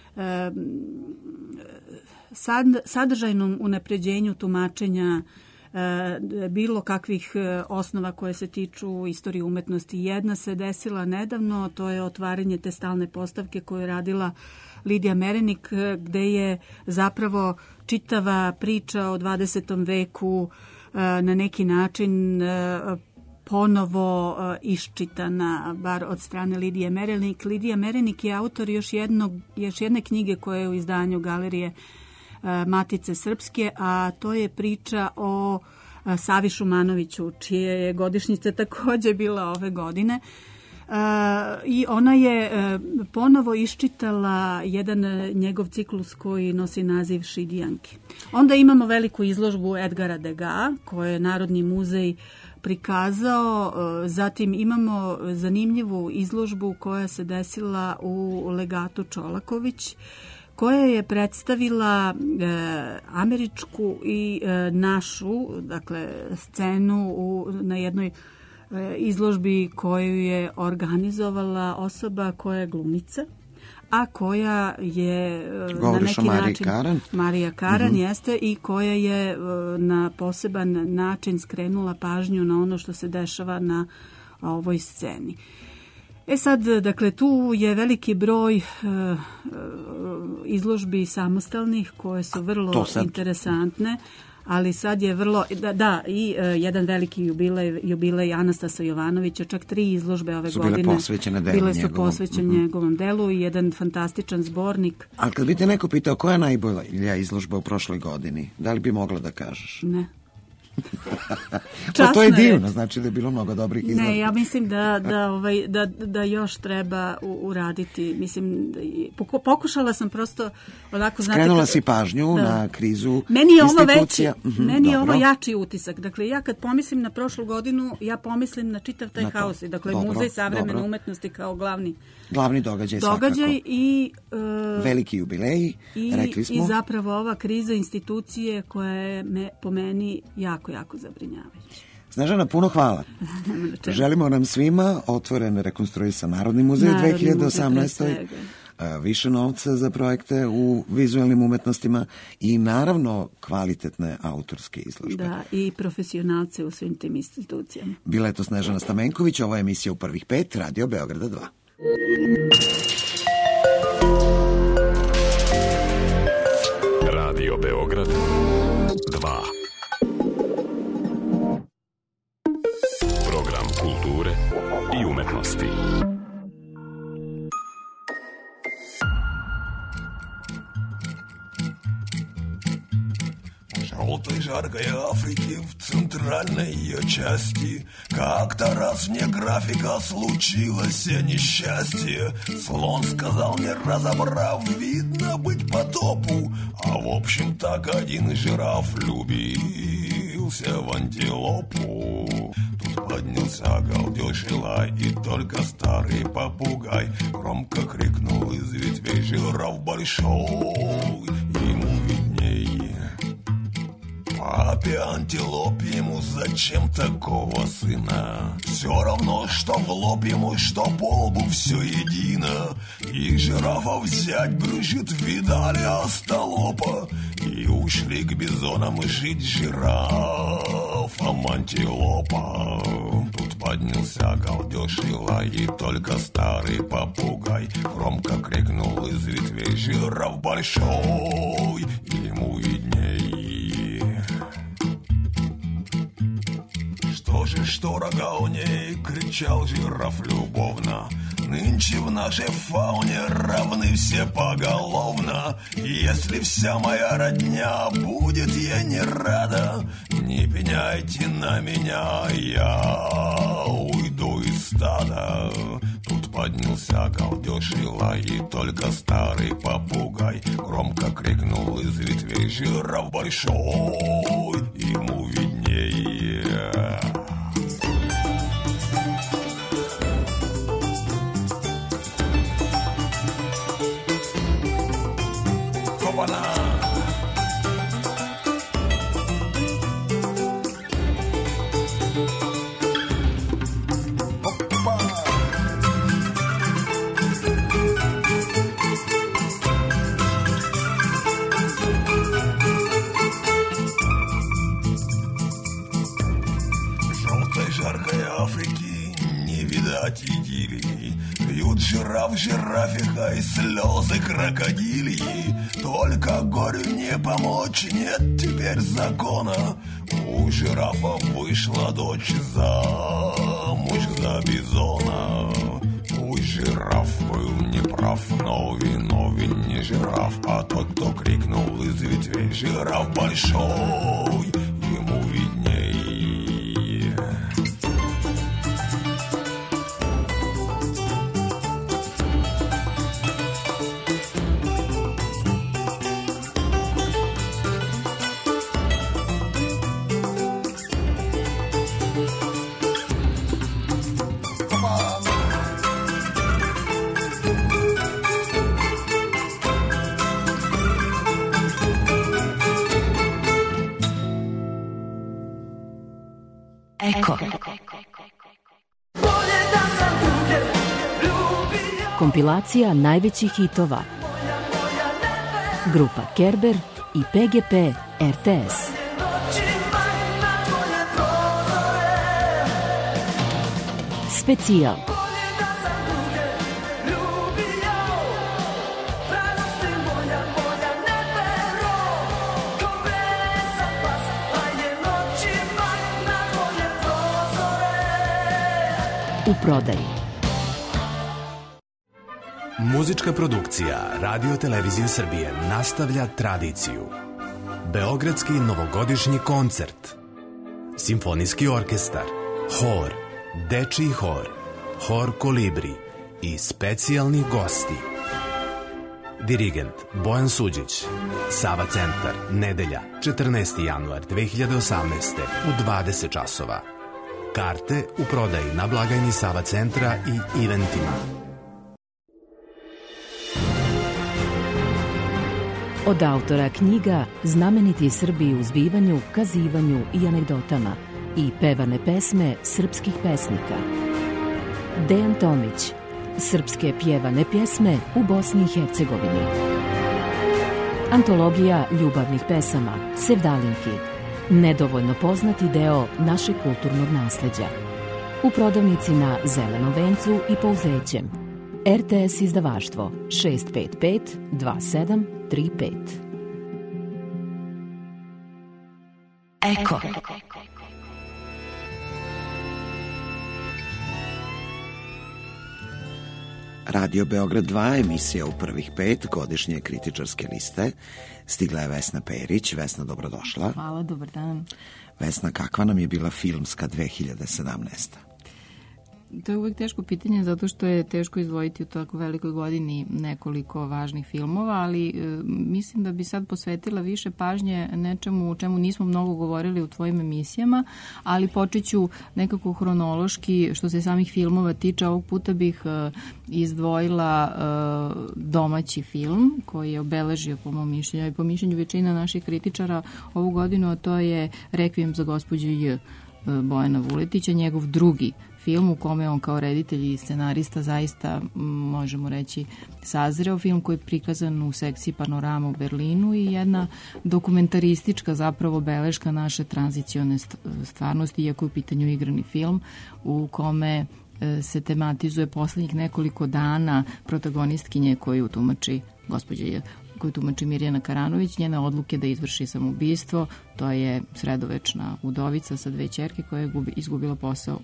sadržajnom unapređenju tumačenja bilo kakvih osnova koje se tiču istorije umetnosti. Jedna se desila nedavno, to je otvaranje te stalne postavke koju je radila Lidija Merenik, gde je zapravo čitava priča o 20. veku na neki način ponovo iščitana, bar od strane Lidije Merenik. Lidija Merenik je autor još jedne knjige koja je u izdanju Galerije Matice Srpske, a to je priča o Savi Šumanoviću, čije je godišnjica također bila ove godine. I ona je ponovo iščitala jedan njegov ciklus koji nosi naziv Šidijanke. Onda imamo veliku izložbu Edgara Degas, koju je Narodni muzej prikazao. Zatim imamo zanimljivu izložbu koja se desila u Legatu Čolaković, koja je predstavila američku i našu, dakle, scenu na jednoj izložbi koju je organizovala osoba koja je glumica, a koja je na neki način Marija Karan jeste, i koja je na poseban način skrenula pažnju na ono što se dešava na ovoj sceni. Sad, dakle, tu je veliki broj izložbi samostalnih koje su vrlo interesantne, ali sad je vrlo, i jedan veliki jubilej Anastasa Jovanovića, čak 3 izložbe ove godine bile su posvećene njegovom delu i jedan fantastičan zbornik. Ali kad bi te neko pitao koja je najbolja izložba u prošloj godini, da li bi mogla da kažeš? Ne. To je divno, znači da je bilo mnogo dobrih izložba. Ne, ja mislim da još treba uraditi. Mislim, pokušala sam prosto onako, skrenula si pažnju na krizu institucija. Meni je ovo jači utisak. Dakle, ja kad pomislim na prošlu godinu, ja pomislim na čitav taj haos. Dakle, Muzej savremene umetnosti kao glavni događaj i veliki jubileji, rekli smo. I zapravo ova kriza institucije koja je po meni jako zabrinjavajuća. Snežana, puno hvala. Želimo nam svima otvoren rekonstruisan Narodni muzej u 2018. Više novca za projekte u vizualnim umetnostima i naravno kvalitetne autorske izložbe. Da, i profesionalce u svim tim institucijama. Bila je to Snežana Stamenković, ovo je emisija U prvih 5, Radio Beograda 2. Radio Beograd 2. Program kulture i umetnosti. желтой жаркой Африки в центральной ее части. Как-то раз мне графика случилось несчастье. Слон сказал мне, разобрав, видно быть потопу. А в общем так один жираф влюбился в антилопу. Тут поднялся галдеж и лай, и только старый попугай громко крикнул из ветвей: жираф большой, ему виднее. Папе антилопе ему зачем такого сына? Все равно, что в лоб ему, что по лбу, все едино. И жирафа взять брюзжит, видали остолопа. И ушли к бизонам жить жирафам антилопа. Тут поднялся галдеж и лай, и только старый попугай громко крикнул из ветвей: жираф большой, ему видней. Что рога у ней, кричал жираф любовно. Нынче в нашей фауне равны все поголовно. Если вся моя родня будет ей не рада, не пеняйте на меня, я уйду из стада. Тут поднялся галдеж и лай, и только старый попугай громко крикнул из ветвей: жираф большой, ему виднее. Пьют жираф жирафиха и слезы крокодильи. Только горю не помочь, нет теперь закона. У жирафа вышла дочь замуж за бизона. Пусть жираф был неправ, но виновен не жираф, а тот, кто крикнул из ветвей: жираф большой, ему видней. Eko. Kompilacija najvećih hitova. Grupa Kerber i PGP RTS. Specijal. U prodaji. Muzička produkcija Radio Televizije Srbije nastavlja tradiciju. Beogradski novogodišnji koncert. Simfonijski orkestar, hor, dečiji hor, hor Kolibri i specijalni gosti. Dirigent Bojan Suđić. Sava centar, nedelja, 14. januar 2018. u 20 časova. Karte u prodaji na blagajni Sava centra i eventima. Od autora knjiga Znameniti Srbi u zbivanju, kazivanju i anegdotama i pevane pesme srpskih pesnika. Dejan Tomić. Srpske pjevane pjesme u Bosni i Hercegovini. Antologija ljubavnih pesama Sevdalinki. Nedovoljno poznati deo našeg kulturnog nasleđa. U prodavnici na Zelenom vencu i Pouzećem. RTS izdavaštvo 655 2735. Eko. Radio Beograd 2, emisija u prvih 5 godišnje kritičarske liste. Stigla je Vesna Perić. Vesna, dobrodošla. Hvala, dobar dan. Vesna, kakva nam je bila filmska 2017. To je uvijek teško pitanje zato što je teško izdvojiti u tako velikoj godini nekoliko važnih filmova, ali mislim da bi sad posvetila više pažnje nečemu o čemu nismo mnogo govorili u tvojim emisijama, ali počet ću nekako hronološki što se samih filmova tiče. Ovog puta bih izdvojila domaći film koji je obeležio po mom mišljenju i po mišljenju većina naših kritičara ovu godinu, a to je Rekvijem za gospođu J. Bojana Vuletića, njegov drugi film u kome on kao reditelj i scenarista zaista, možemo reći, sazreo. Film koji je prikazan u sekciji Panorama u Berlinu i jedna dokumentaristička zapravo beleška naše tranzicione stvarnosti, iako je u pitanju igrani film u kome se tematizuje poslednjih nekoliko dana protagonistkinje koju tumači koju tumači Mirjana Karanović, njene odluke da izvrši samoubistvo. To je sredovečna udovica sa 2 ćerke koja je izgubila posao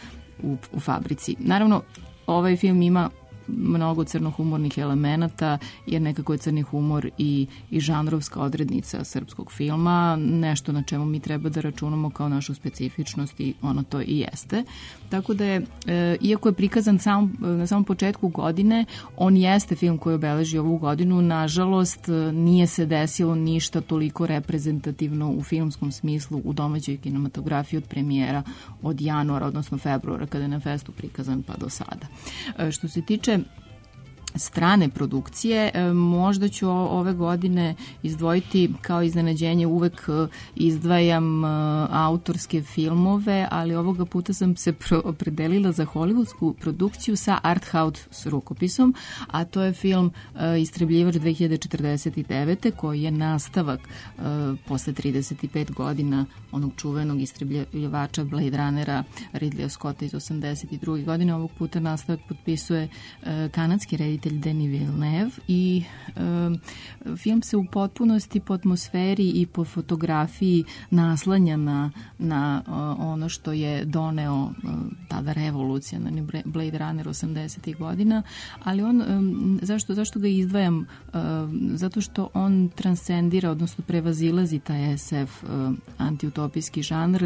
u fabrici. Naravno, ovaj film ima mnogo crnohumornih elemenata, jer nekako je crni humor i žanrovska odrednica srpskog filma, nešto na čemu mi treba da računamo kao našu specifičnost i ono to i jeste. Tako da je, iako je prikazan na samom početku godine, on jeste film koji obeleži ovu godinu. Nažalost, nije se desilo ništa toliko reprezentativno u filmskom smislu u domaćoj kinematografiji od premijera od januara, odnosno februara, kada je na festu prikazan pa do sada. Što se tiče strane produkcije, možda ću ove godine izdvojiti kao iznenađenje, uvek izdvajam autorske filmove, ali ovoga puta sam se opredelila za hollywoodsku produkciju sa art house rukopisom, a to je film Istrebljivač 2049. koji je nastavak posle 35 godina onog čuvenog Istrebljivača Blade Runnera Ridleya Scotta iz 82. godine. Ovog puta nastavak potpisuje kanadski reditelj Denis Villeneuve i film se u potpunosti po atmosferi i po fotografiji naslanja na ono što je doneo tada revolucionarni Blade Runner 80. godina, ali on, zašto ga izdvajam? Zato što on transcendira, odnosno prevazilazi taj SF antiutopijski žanr,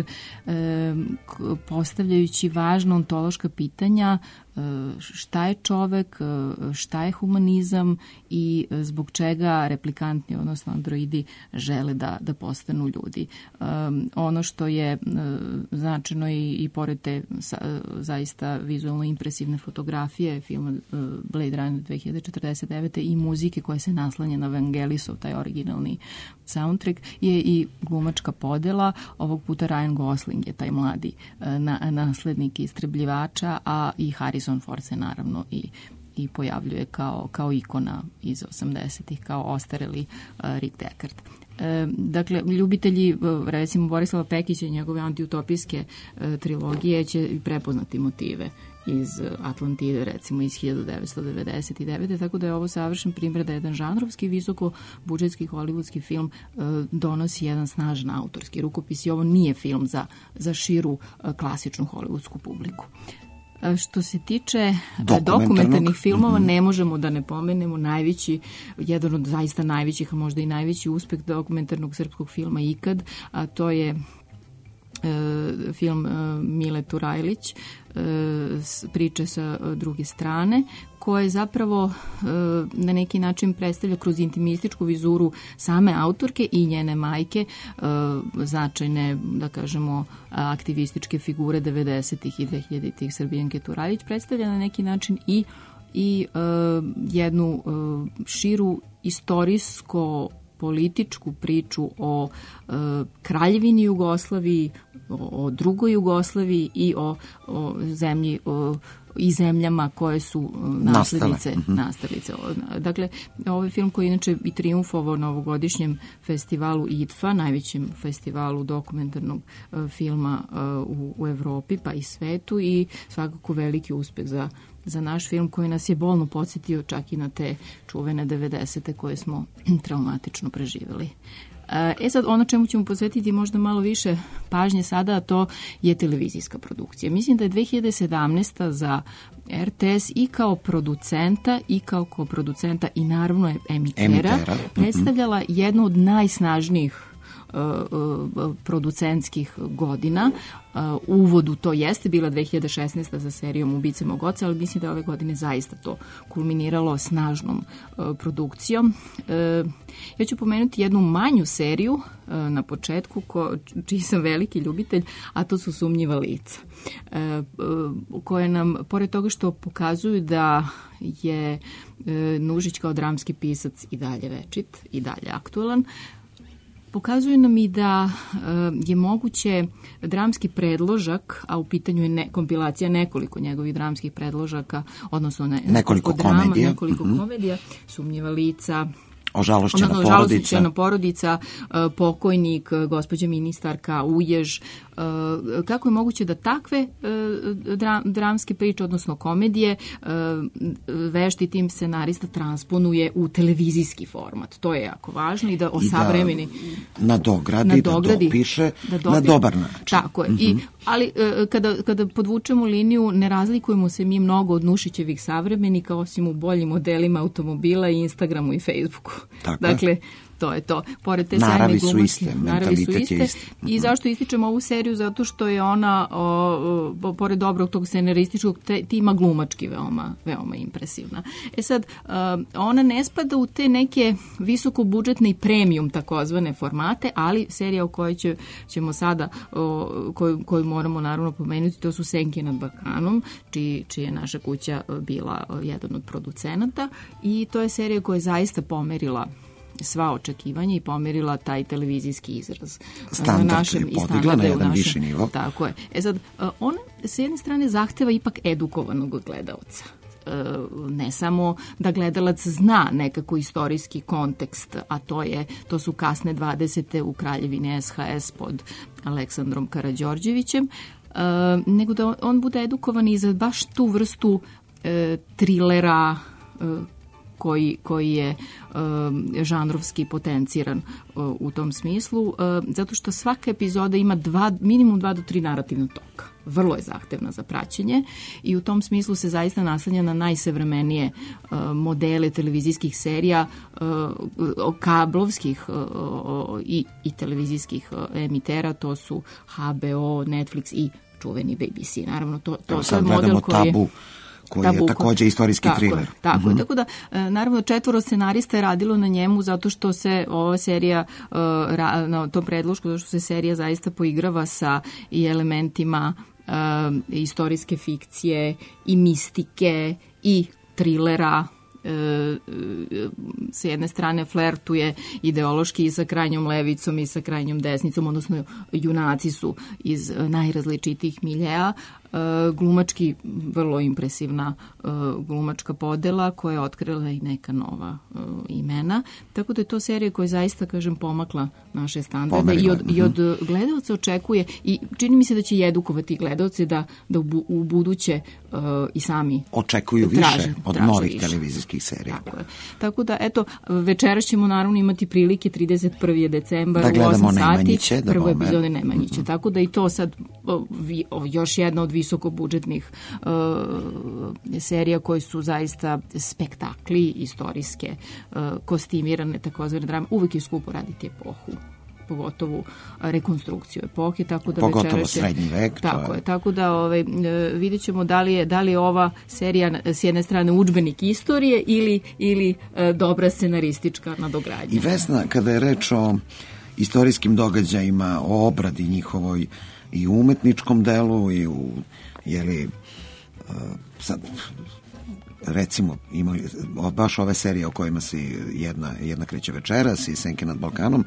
postavljajući važna ontološka pitanja šta je čovek, šta je humanizam i zbog čega replikantni, odnosno androidi, žele da postanu ljudi. Ono što je značajno i pored te zaista vizualno impresivne fotografije filma Blade Runner 2049. i muzike koja se naslanja na Vangelisov, taj originalni soundtrack, je i glumačka podela. Ovog puta Ryan Gosling je taj mladi naslednik Istrebljivača, a i Harrison Ford se naravno i pojavljuje kao ikona iz 80-ih, kao ostareli Rick Deckard. Dakle, ljubitelji, recimo Borislava Pekića i njegove antiutopijske trilogije će prepoznati motive iz Atlantide, recimo iz 1999. Tako da je ovo savršen primjer da jedan žanrovski, visoko budžetski hollywoodski film donosi jedan snažan autorski rukopis i ovo nije film za širu klasičnu hollywoodsku publiku. Što se tiče dokumentarnih filmova, ne možemo da ne pomenemo jedan od zaista najvećih, a možda i najveći uspeh dokumentarnog srpskog filma ikad, a to je film Mile Turajlić, priče sa druge strane, koje zapravo na neki način predstavlja kroz intimističku vizuru same autorke i njene majke, značajne, da kažemo, aktivističke figure 90-ih i 2000-ih Srbijanke Turajlić, predstavlja na neki način i jednu širu istorijsko političku priču o Kraljevini Jugoslaviji, o drugoj Jugoslaviji i o zemlji i zemljama koje su naslednice. Dakle, ovo je film koji je inače i triumfovao na ovogodišnjem festivalu IDFA, najvećem festivalu dokumentarnog filma u Evropi pa i svetu, i svakako veliki uspeh za naš film koji nas je bolno podsjetio čak i na te čuvene 90-te koje smo traumatično preživjeli. Sad, ono čemu ćemo posvetiti možda malo više pažnje sada, a to je televizijska produkcija. Mislim da je 2017. za RTS i kao producenta i kao koproducenta i naravno emitera predstavljala jednu od najsnažnijih producentskih godina. Uvodu to jeste bila 2016. za serijom Ubice mog oca, ali mislim da ove godine zaista to kulminiralo snažnom produkcijom. Ja ću pomenuti jednu manju seriju na početku, čiji sam veliki ljubitelj, a to su Sumnjiva lica, koje nam, pored toga što pokazuju da je Nužić kao dramski pisac i dalje večit, i dalje aktualan, pokazuje nam i da je moguće dramski predložak, a u pitanju je kompilacija nekoliko njegovih dramskih predložaka, odnosno nekoliko komedija, Sumnjiva lica, Ožalošćena porodica, Pokojnik, gospođa ministarka, Ujež. Kako je moguće da takve dramske priče, odnosno komedije, vešti tim scenarista transponuje u televizijski format? To je jako važno i da osavremeni... Nadogradi, da dopiše na dobar način. Tako je. Ali kada podvučemo liniju, ne razlikujemo se mi mnogo od Nušićevih savremenika, osim u boljim modelima automobila i Instagramu i Facebooku. Dakle, to je to. Pored te naravi su iste, mentalitet je iste. I zašto ističemo ovu seriju? Zato što je ona, pored dobrog tog scenarističkog tima, glumački veoma impresivna. Sad, ona ne spada u te neke visokobudžetne i premium takozvane formate, ali serija o kojoj ćemo sada, koju moramo naravno pomenuti, to su Senke nad Balkanom, čiji je naša kuća bila jedan od producenata, i to je serija koja je zaista pomerila sva očekivanja i pomerila taj televizijski izraz. Standard je podigla na jedan viši nivo. Tako je. Sad, ona s jedne strane zahteva ipak edukovanog gledaoca. Ne samo da gledalac zna nekako istorijski kontekst, a to su kasne 20. u Kraljevini SHS pod Aleksandrom Karađorđevićem, nego da on bude edukovan i za baš tu vrstu trilera koji je žanrovski potenciran u tom smislu, zato što svaka epizoda ima minimum 2 do 3 narativna toka. Vrlo je zahtevna za praćenje i u tom smislu se zaista naslanja na najsavremenije modele televizijskih serija, kablovskih i televizijskih emitera, to su HBO, Netflix i čuveni BBC. Naravno, to je model koji je također istorijski thriller. Tako je. Tako da, naravno, 4 scenarista je radilo na njemu zato što se ova serija, na tom predlošku, zato što se serija zaista poigrava sa i elementima istorijske fikcije i mistike i trilera. Sa jedne strane flertuje ideološki i sa krajnjom levicom i sa krajnjom desnicom, odnosno junaci su iz najrazličitijih miljeja. Glumački vrlo impresivna glumačka podela koja je otkrila i neka nova imena. Tako da je to serija koja je zaista, kažem, pomakla naše standarde i od gledalca očekuje i čini mi se da će i edukovati gledalce da u buduće i sami očekuju više od novih televizijskih serija. Tako da, eto, večeras ćemo naravno imati prilike 31. decembar u 8 sati prvo epizode Nemanjiće. Tako da i to sad još jedna od visokobudžetnih serija koje su zaista spektakli, istorijske, kostimirane, takozvane drame. Uvijek je skupo raditi epohu, pogotovo rekonstrukciju epohe, tako da pogotovo srednji vek. Tako da vidjet ćemo da li je ova serija s jedne strane udžbenik istorije ili dobra scenaristička nadogradnja. I Vesna, kada je reč o istorijskim događajima, o obradi njihovoj i u umetničkom delu i u, sad, recimo, imali baš ove serije o kojima si jedna kreće večeras i Senke nad Balkanom,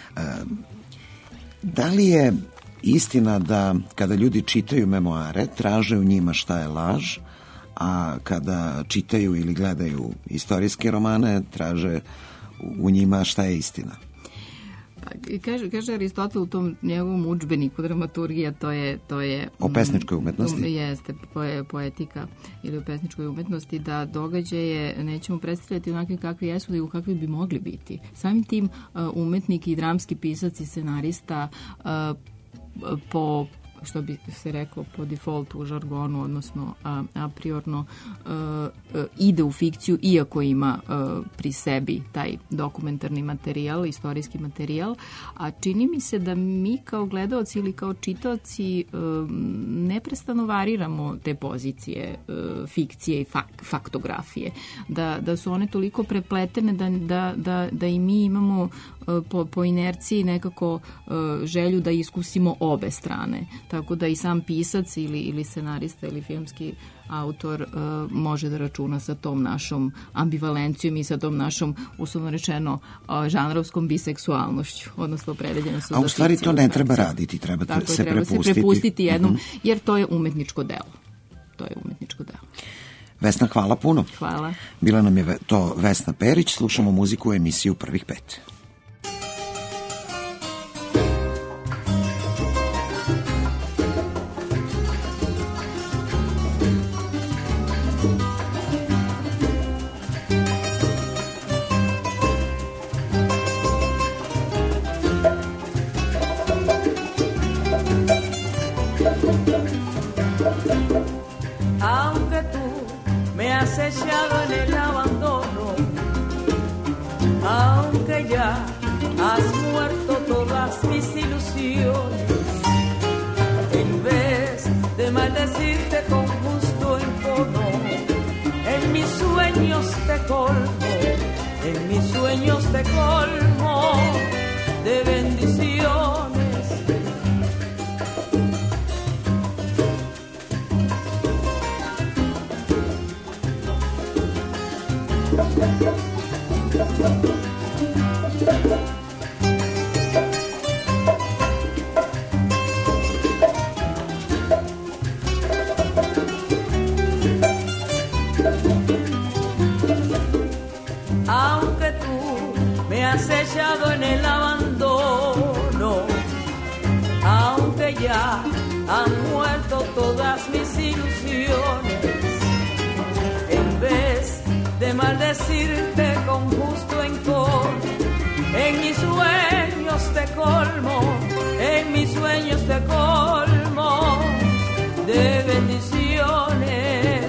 da li je istina da kada ljudi čitaju memoare, traže u njima šta je laž, a kada čitaju ili gledaju istorijske romane, traže u njima šta je istina? kaže Aristotel u tom njegovom udžbeniku dramaturgija, to je o pesničkoj umetnosti. Jeste, poetika ili o pesničkoj umetnosti, da događaje nećemo predstavljati onakve kakvi jesu, nego kakvi bi mogli biti. Samim tim umetnik i dramski pisac i scenarista po, što bi se reklo, po defaultu u žargonu, odnosno a priorno ide u fikciju, iako ima pri sebi taj dokumentarni materijal, istorijski materijal, a čini mi se da mi kao gledaoci ili kao čitaoci neprestano variramo te pozicije fikcije i faktografije, da su one toliko prepletene da i mi imamo po inerciji nekako želju da iskusimo obe strane. Tako da i sam pisac ili scenarista ili filmski autor može da računa sa tom našom ambivalencijom i sa tom našom, uslovno rečeno, žanrovskom biseksualnošću, odnosno opredeljenost za fikciju. A u stvari to ne treba raditi, treba se prepustiti jednom, jer to je umetničko delo. Vesna, hvala puno. Hvala. Bila nam je to Vesna Perić, slušamo muziku u emisiju Prvih pet. Echado en el abandono, aunque ya has muerto todas mis ilusiones, en vez de maldecirte con justo encono, en mis sueños te colmo, en mis sueños te colmo de bendiciones. Aunque tú me has echado en el abandono, aunque ya han muerto todas mis ilusiones, en vez de maldecirte con justo encono, en mis sueños te colmo, en mis sueños te colmo de bendiciones.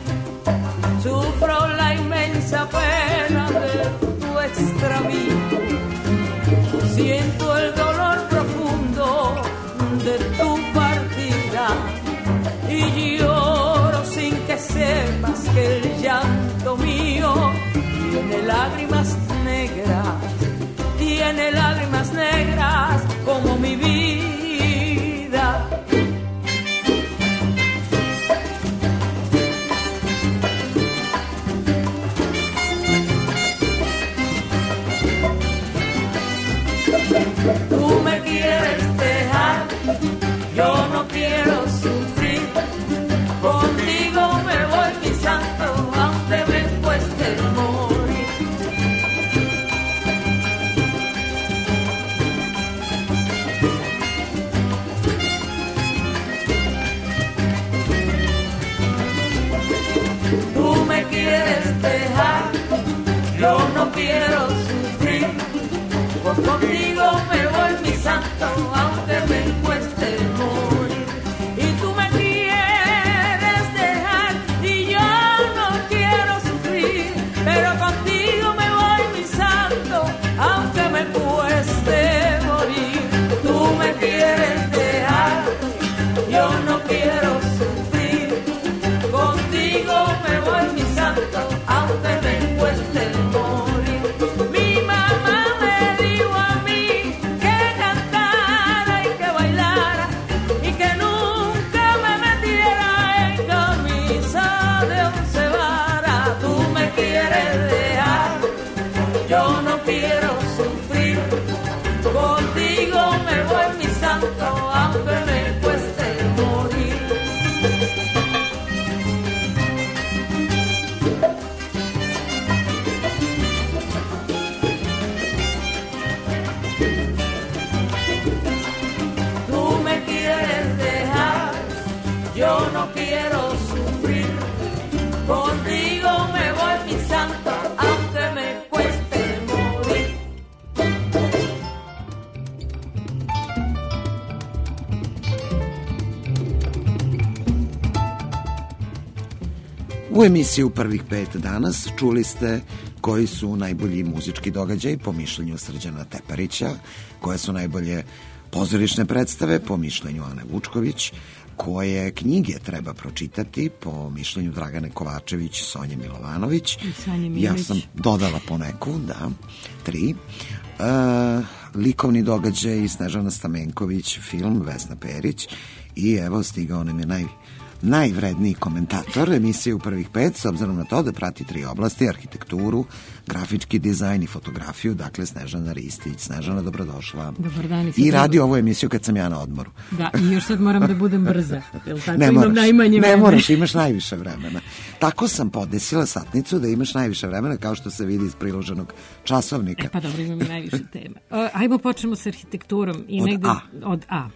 Sufro la inmensa pena de tu extravío, siento el dolor profundo de tu partida y lloro sin que sepas que el llanto mío tiene lágrimas negras como U emisiju Prvih pet danas čuli ste koji su najbolji muzički događaj po mišljenju Srđana Teparića, koje su najbolje pozorišne predstave po mišljenju Ane Vučković, koje knjige treba pročitati po mišljenju Dragane Kovačević, Sonje Milovanović. Ja sam dodala po neku, da, 3. Likovni događaj Snežana Stamenković, film Vesna Perić i evo stigao nam je najvredniji komentator emisije u Prvih pet, s obzirom na to da prati 3 oblasti, arhitekturu, grafički dizajn i fotografiju, dakle Snežana Ristić. Snežana, dobrodošla. Dobar dan. I radi ovu emisiju kad sam ja na odmoru. Da, i još sad moram da budem brza. Jel tako? Ne Imam moraš, najmanje vremena. Ne moraš, imaš najviše vremena. Tako sam podesila satnicu da imaš najviše vremena, kao što se vidi iz priloženog časovnika. Pa dobro, imam i najviše teme. Ajmo počnemo sa arhitekturom. I od A.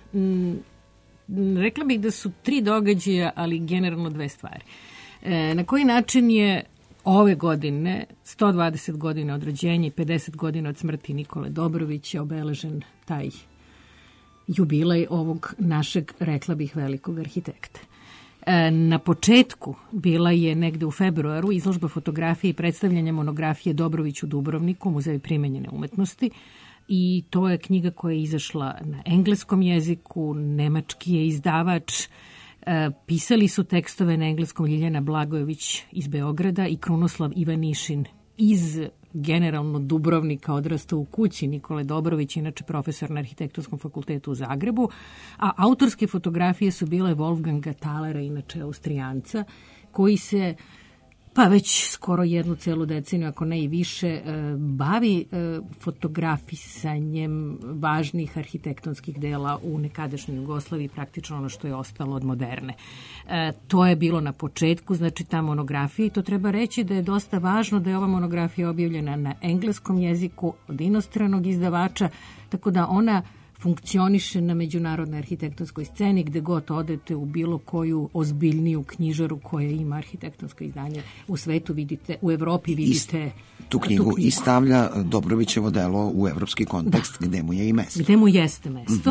Rekla bih da su 3 događaja, ali generalno 2 stvari. Na koji način je ove godine, 120 godina od rođenja i 50 godina od smrti Nikole Dobrovića, obeležen taj jubilej ovog našeg, rekla bih, velikog arhitekta. Na početku bila je negde u februaru izložba fotografije i predstavljanja monografije Dobrović u Dubrovniku, Muzeju primenjene umetnosti, i to je knjiga koja je izašla na engleskom jeziku, nemački je izdavač, pisali su tekstove na engleskom Ljiljana Blagojević iz Beograda i Krunoslav Ivanišin iz generalno Dubrovnika, odrastao u kući Nikole Dobrović, inače profesor na Arhitektonskom fakultetu u Zagrebu, a autorske fotografije su bile Wolfganga Thalera, inače Austrijanca, koji se pa već skoro 1 celu deceniju, ako ne i više, bavi fotografisanjem važnih arhitektonskih dela u nekadašnjoj Jugoslaviji, praktično ono što je ostalo od moderne. To je bilo na početku, znači ta monografija, i to treba reći da je dosta važno da je ova monografija objavljena na engleskom jeziku od inostranog izdavača, tako da ona funkcioniše na međunarodnoj arhitektonskoj sceni, gde god odete u bilo koju ozbiljniju knjižaru koja ima arhitektonsko izdanje u svetu, vidite, u Evropi vidite tu knjigu i stavlja Dobrovićevo delo u evropski kontekst, gde mu je i mesto. Gde mu jeste mesto.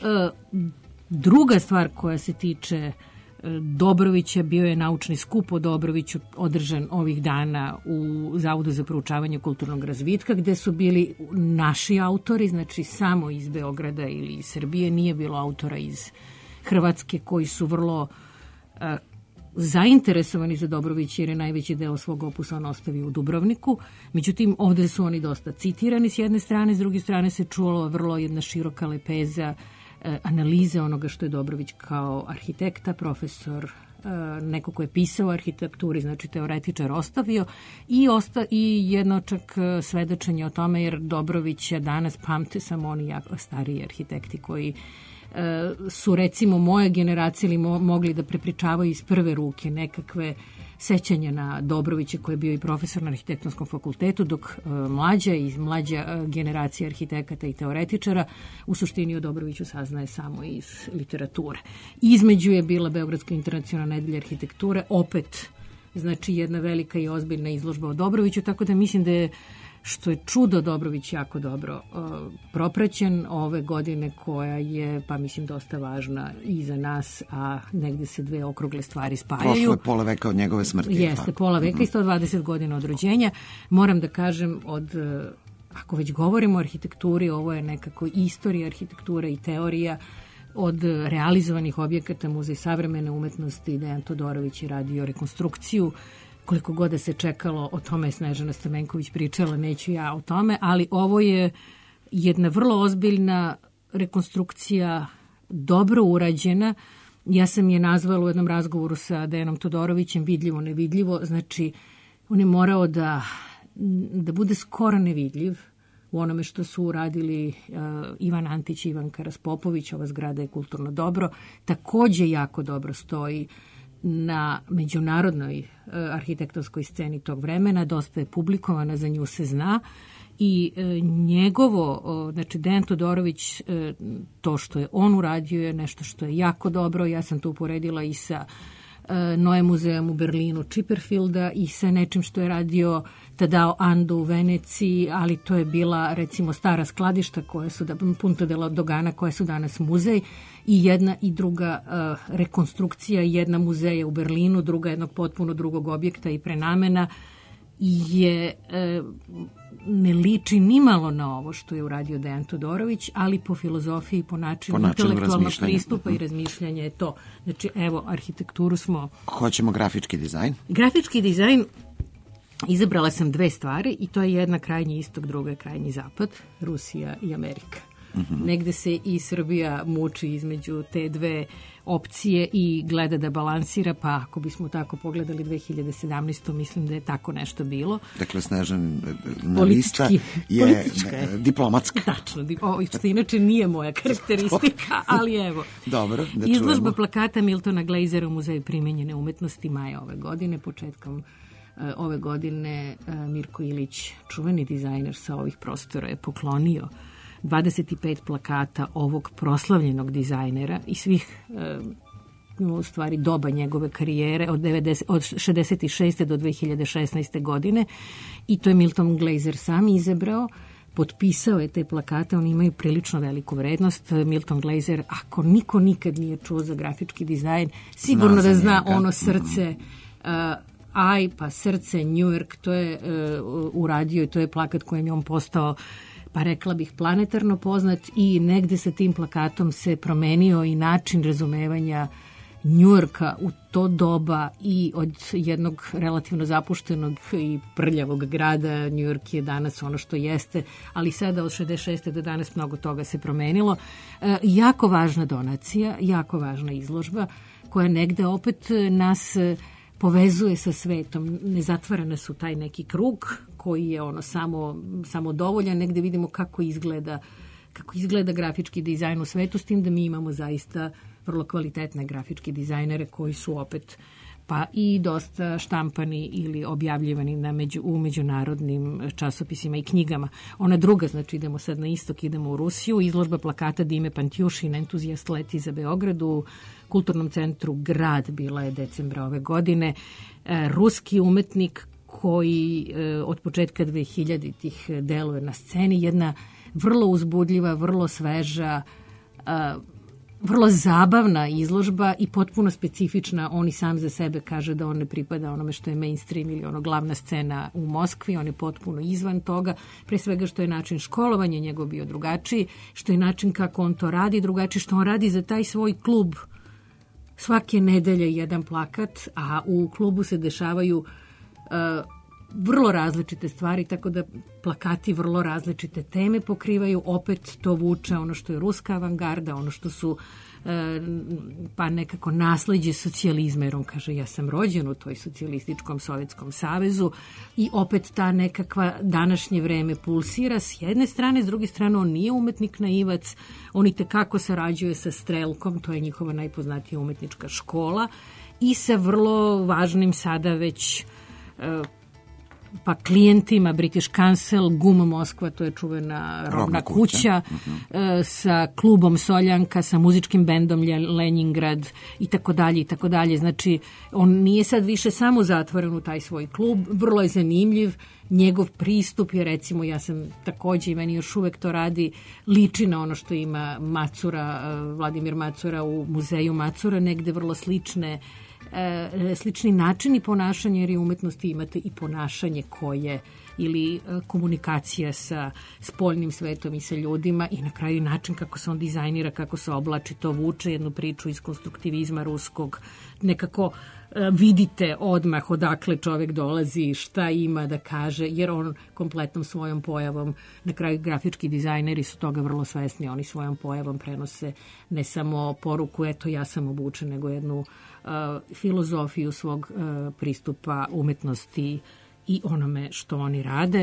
Druga stvar koja se tiče Dobrovića, bio je naučni skup o Dobroviću održan ovih dana u Zavodu za proučavanje kulturnog razvitka, gde su bili naši autori, znači samo iz Beograda ili iz Srbije, nije bilo autora iz Hrvatske koji su vrlo zainteresovani za Dobrovića, jer je najveći deo svog opusa on ostavio u Dubrovniku. Međutim, ovde su oni dosta citirani s jedne strane, s druge strane se čulo vrlo jedna široka lepeza analize onoga što je Dobrović kao arhitekta, profesor, neko ko je pisao o arhitekturi, znači teoretičar, ostavio i jedno čak svedočenje o tome, jer Dobrovića danas pamte samo oni jako stariji arhitekti koji su recimo moje generacije ili mogli da prepričavaju iz prve ruke nekakve sećanja na Dobrovića koji je bio i profesor na Arhitektonskom fakultetu, dok mlađa generacija arhitekata i teoretičara u suštini o Dobroviću saznaje samo iz literature. Između je bila Beogradska internacionalna nedelja arhitekture, opet znači jedna velika i ozbiljna izložba o Dobroviću, tako da mislim da je, što je čudo, Dobrović jako dobro propraćen ove godine, koja je, pa mislim, dosta važna i za nas, a negde se 2 okrugle stvari spajaju. Prošlo je pola veka od njegove smrti. Jeste, pola veka i 120 godina od rođenja. Moram da kažem, ako već govorimo o arhitekturi, ovo je nekako istorija arhitekture i teorija. Od realizovanih objekata Muzej savremene umetnosti, Dejan Todorović je radio rekonstrukciju. Koliko god da se čekalo, o tome je Snežana Stamenković pričala, neću ja o tome, ali ovo je jedna vrlo ozbiljna rekonstrukcija, dobro urađena. Ja sam je nazvala u jednom razgovoru sa Dejanom Todorovićem vidljivo, nevidljivo, znači on je morao da bude skoro nevidljiv u onome što su uradili Ivan Antić i Ivanka Raspopović. Ova zgrada je kulturno dobro, takođe jako dobro stoji na međunarodnoj arhitektonskoj sceni tog vremena, dosta je publikovana, za nju se zna, i njegovo, znači Dejan Todorović, to što je on uradio je nešto što je jako dobro. Ja sam to uporedila i sa Noe muzeum u Berlinu Chipperfielda i sa nečim što je radio Tadao Ando u Veneciji, ali to je bila recimo stara skladišta koje su Punta della Dogana koje su danas muzej i jedna i druga rekonstrukcija, jedna muzeja u Berlinu, druga jednog potpuno drugog objekta i prenamena je ne liči nimalo na ovo što je uradio Dejan Todorović, ali po filozofiji, po načinu intelektualnog pristupa i razmišljanja je to. Znači, evo, arhitekturu smo... Hoćemo grafički dizajn? Grafički dizajn, izabrala sam dve stvari i to je jedna krajnji istok, druga je krajnji zapad, Rusija i Amerika. Negde se i Srbija muči između te dve opcije i gleda da balansira, pa ako bismo tako pogledali 2017. mislim da je tako nešto bilo. Dakle, Snežana lista je diplomatska. Tačno, što inače nije moja karakteristika, ali evo. Dobro, da izložba čujemo. Plakata Miltona Glazera u Muzeju primenjene umetnosti maja ove godine, početkom ove godine Mirko Ilić, čuveni dizajner sa ovih prostora, je poklonio 25 plakata ovog proslavljenog dizajnera i svih u stvari doba njegove karijere od 66. do 2016. godine i to je Milton Glaser sam izabrao, potpisao je te plakate, oni imaju prilično veliku vrednost. Milton Glaser, ako niko nikad nije čuo za grafički dizajn, sigurno da zna ono srce pa srce New York, to je uradio i to je plakat kojem je on postao, pa rekla bih, planetarno poznat i negde sa tim plakatom se promenio i način razumevanja Njujorka u to doba i od jednog relativno zapuštenog i prljavog grada. Njujork je danas ono što jeste, ali sada od 66. do danas mnogo toga se promenilo. Jako važna donacija, jako važna izložba koja negde opet nas povezuje sa svetom. Ne zatvara nas u taj neki krug koji je ono samo dovoljan. Negde vidimo kako izgleda grafički dizajn u svetu, s tim da mi imamo zaista vrlo kvalitetne grafički dizajnere koji su opet pa i dosta štampani ili objavljivani u međunarodnim časopisima i knjigama. Ona druga, znači idemo sad na istok, idemo u Rusiju, izložba plakata Dime Pantjušin, entuzijast leti za Beograd u Kulturnom centru Grad, bila je decembra ove godine. Ruski umetnik koji od početka 2000-ih deluje na sceni, jedna vrlo uzbudljiva, vrlo sveža, vrlo zabavna izložba i potpuno specifična. On i sam za sebe kaže da on ne pripada onome što je mainstream ili ono glavna scena u Moskvi, on je potpuno izvan toga, pre svega što je način školovanja njegov bio drugačiji, što je način kako on to radi drugačiji, što on radi za taj svoj klub svake nedelje jedan plakat, a u klubu se dešavaju vrlo različite stvari, tako da plakati vrlo različite teme pokrivaju, opet to vuče ono što je ruska avangarda, ono što su pa nekako nasleđe socijalizma, jer on kaže ja sam rođen u toj socijalističkom Sovjetskom savezu i opet ta nekakva današnje vreme pulsira s jedne strane, s druge strane on nije umetnik naivac, on i tekako sarađuje sa Strelkom, to je njihova najpoznatija umetnička škola i sa vrlo važnim sada već pa klijentima British Council, GUM Moskva, to je čuvena robna kuća, sa klubom Soljanka, sa muzičkim bendom Leningrad i tako dalje i tako dalje. Znači, on nije sad više samo zatvoren u taj svoj klub, vrlo je zanimljiv, njegov pristup je, recimo, ja sam takođe i meni još uvek to radi, liči na ono što ima Macura, Vladimir Macura u muzeju Macura, negde vrlo slični načini ponašanja, jer je umetnosti imate i ponašanje koje ili komunikacija sa spoljnim svetom i sa ljudima i na kraju način kako se on dizajnira, kako se oblači, to vuče jednu priču iz konstruktivizma ruskog, nekako vidite odmah odakle čovjek dolazi, šta ima da kaže, jer on kompletnom svojom pojavom, na kraju grafički dizajneri su toga vrlo svesni, oni svojom pojavom prenose ne samo poruku, eto ja sam obučen, nego jednu filozofiju svog pristupa umetnosti i onome što oni rade.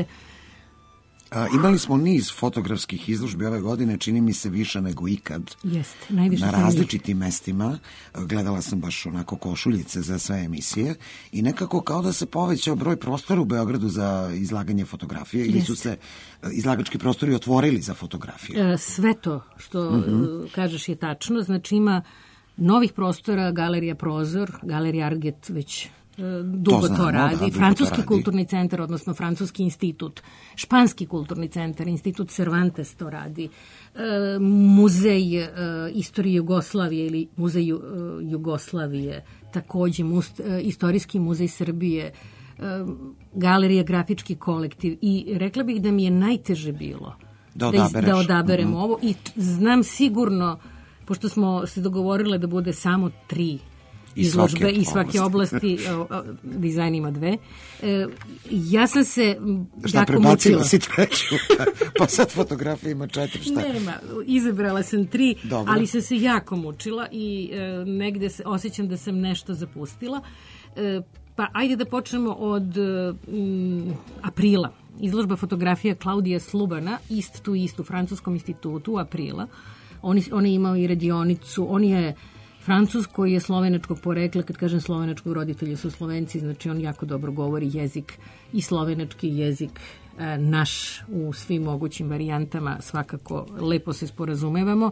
Imali smo niz fotografskih izložbi ove godine, čini mi se više nego ikad. Jeste, najviše na različitim mestima. Gledala sam baš onako košuljice za sve emisije i nekako kao da se povećao broj prostora u Beogradu za izlaganje fotografije ili su se izlagački prostori otvorili za fotografije. Sve to što kažeš je tačno, znači ima novih prostora, Galerija Prozor, Galerija Arget već dugo to radi, Francuski kulturni centar, odnosno Francuski institut, Španski kulturni centar, Institut Cervantes to radi, Muzej istorije Jugoslavije ili Muzej Jugoslavije, takođe Istorijski muzej Srbije, Galerija Grafički kolektiv, i rekla bih da mi je najteže bilo da odaberem ovo, i znam sigurno, pošto smo se dogovorile da bude samo 3 izložbe iz svake oblasti, dizajn ima 2. Ja sam se jako mučila. Prebacila si 3, pa sad fotografija ima 4, šta? Nema, izabrala sam 3, ali sam se jako mučila i negde osjećam da sam nešto zapustila. Pa ajde da počnemo od aprila. Izložba fotografija Klaudija Slubana, East to East u Francuskom institutu, aprila. On je imao i radionicu, on je Francuz koji je slovenačkog porekla, kad kažem slovenačkog, roditelji su Slovenci, znači on jako dobro govori jezik, i slovenački jezik naš u svim mogućim varijantama, svakako lepo se sporazumevamo.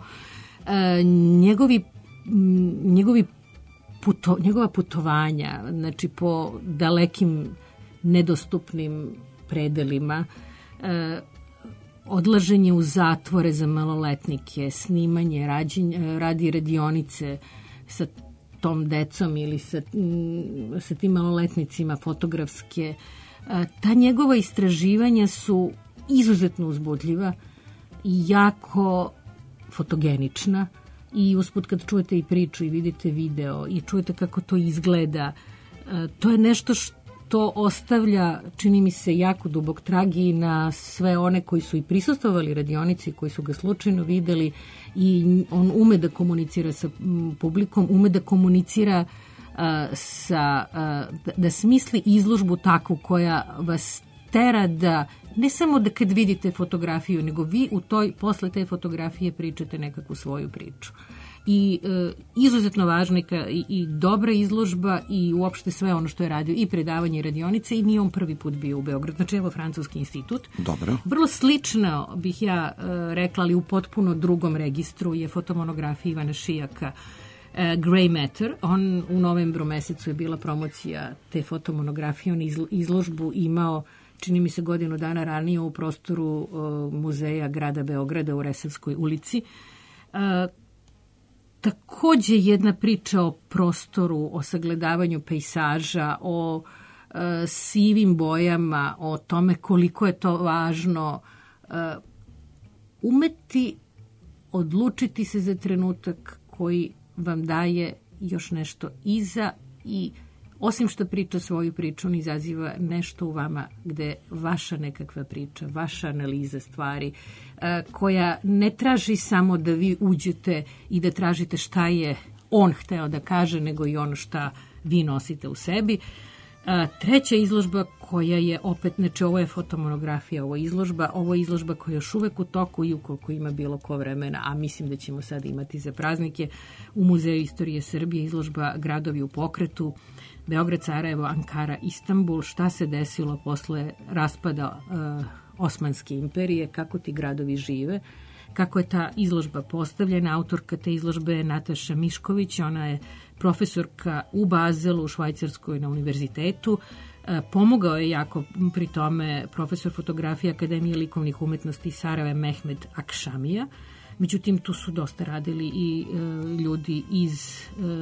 Njegova putovanja, znači po dalekim, nedostupnim predelima, odlaženje u zatvore za maloletnike, snimanje, radi radionice sa tom decom ili sa tim maloletnicima, fotografske. Ta njegova istraživanja su izuzetno uzbudljiva i jako fotogenična, i usput kad čujete i priču i vidite video i čujete kako to izgleda, to je nešto što ostavlja, čini mi se, jako dubok trag i na sve one koji su i prisustvovali radionici, koji su ga slučajno videli, i on ume da komunicira sa publikom, ume da komunicira da smisli izložbu takvu koja vas tera da, ne samo da kad vidite fotografiju, nego vi posle te fotografije pričate nekakvu svoju priču. I izuzetno važna i dobra izložba i uopšte sve ono što je radio, i predavanje i radionice, i nije on prvi put bio u Beogradu. Znači, evo, Francuski institut. Dobro. Vrlo slično bih ja rekla, ali u potpuno drugom registru, je fotomonografija Ivana Šijaka, Grey Matter. U novembru mesecu je bila promocija te fotomonografije. On izložbu imao, čini mi se, godinu dana ranije u prostoru muzeja grada Beograda u Resavskoj ulici. Takođe jedna priča o prostoru, o sagledavanju pejsaža, o sivim bojama, o tome koliko je to važno umeti odlučiti se za trenutak koji vam daje još nešto iza, i osim što priča svoju priču, on izaziva nešto u vama gde vaša nekakva priča, vaša analiza stvari, koja ne traži samo da vi uđete i da tražite šta je on hteo da kaže, nego i ono šta vi nosite u sebi. Treća izložba koja je opet, znači ovo je fotomonografija, ovo je izložba koja je još uvek u toku, i ukoliko ima bilo ko vremena, a mislim da ćemo sad imati za praznike, u Muzeju istorije Srbije, izložba Gradovi u pokretu, Beograd, Sarajevo, Ankara, Istanbul, šta se desilo posle raspada Osmanske imperije, kako ti gradovi žive, kako je ta izložba postavljena. Autorka te izložbe je Nataša Mišković, ona je profesorka u Bazelu, u Švajcarskoj, na univerzitetu. Pomogao je jako pri tome profesor fotografije Akademije likovnih umetnosti Sarajeva Mehmed Akšamija. Međutim, tu su dosta radili i ljudi iz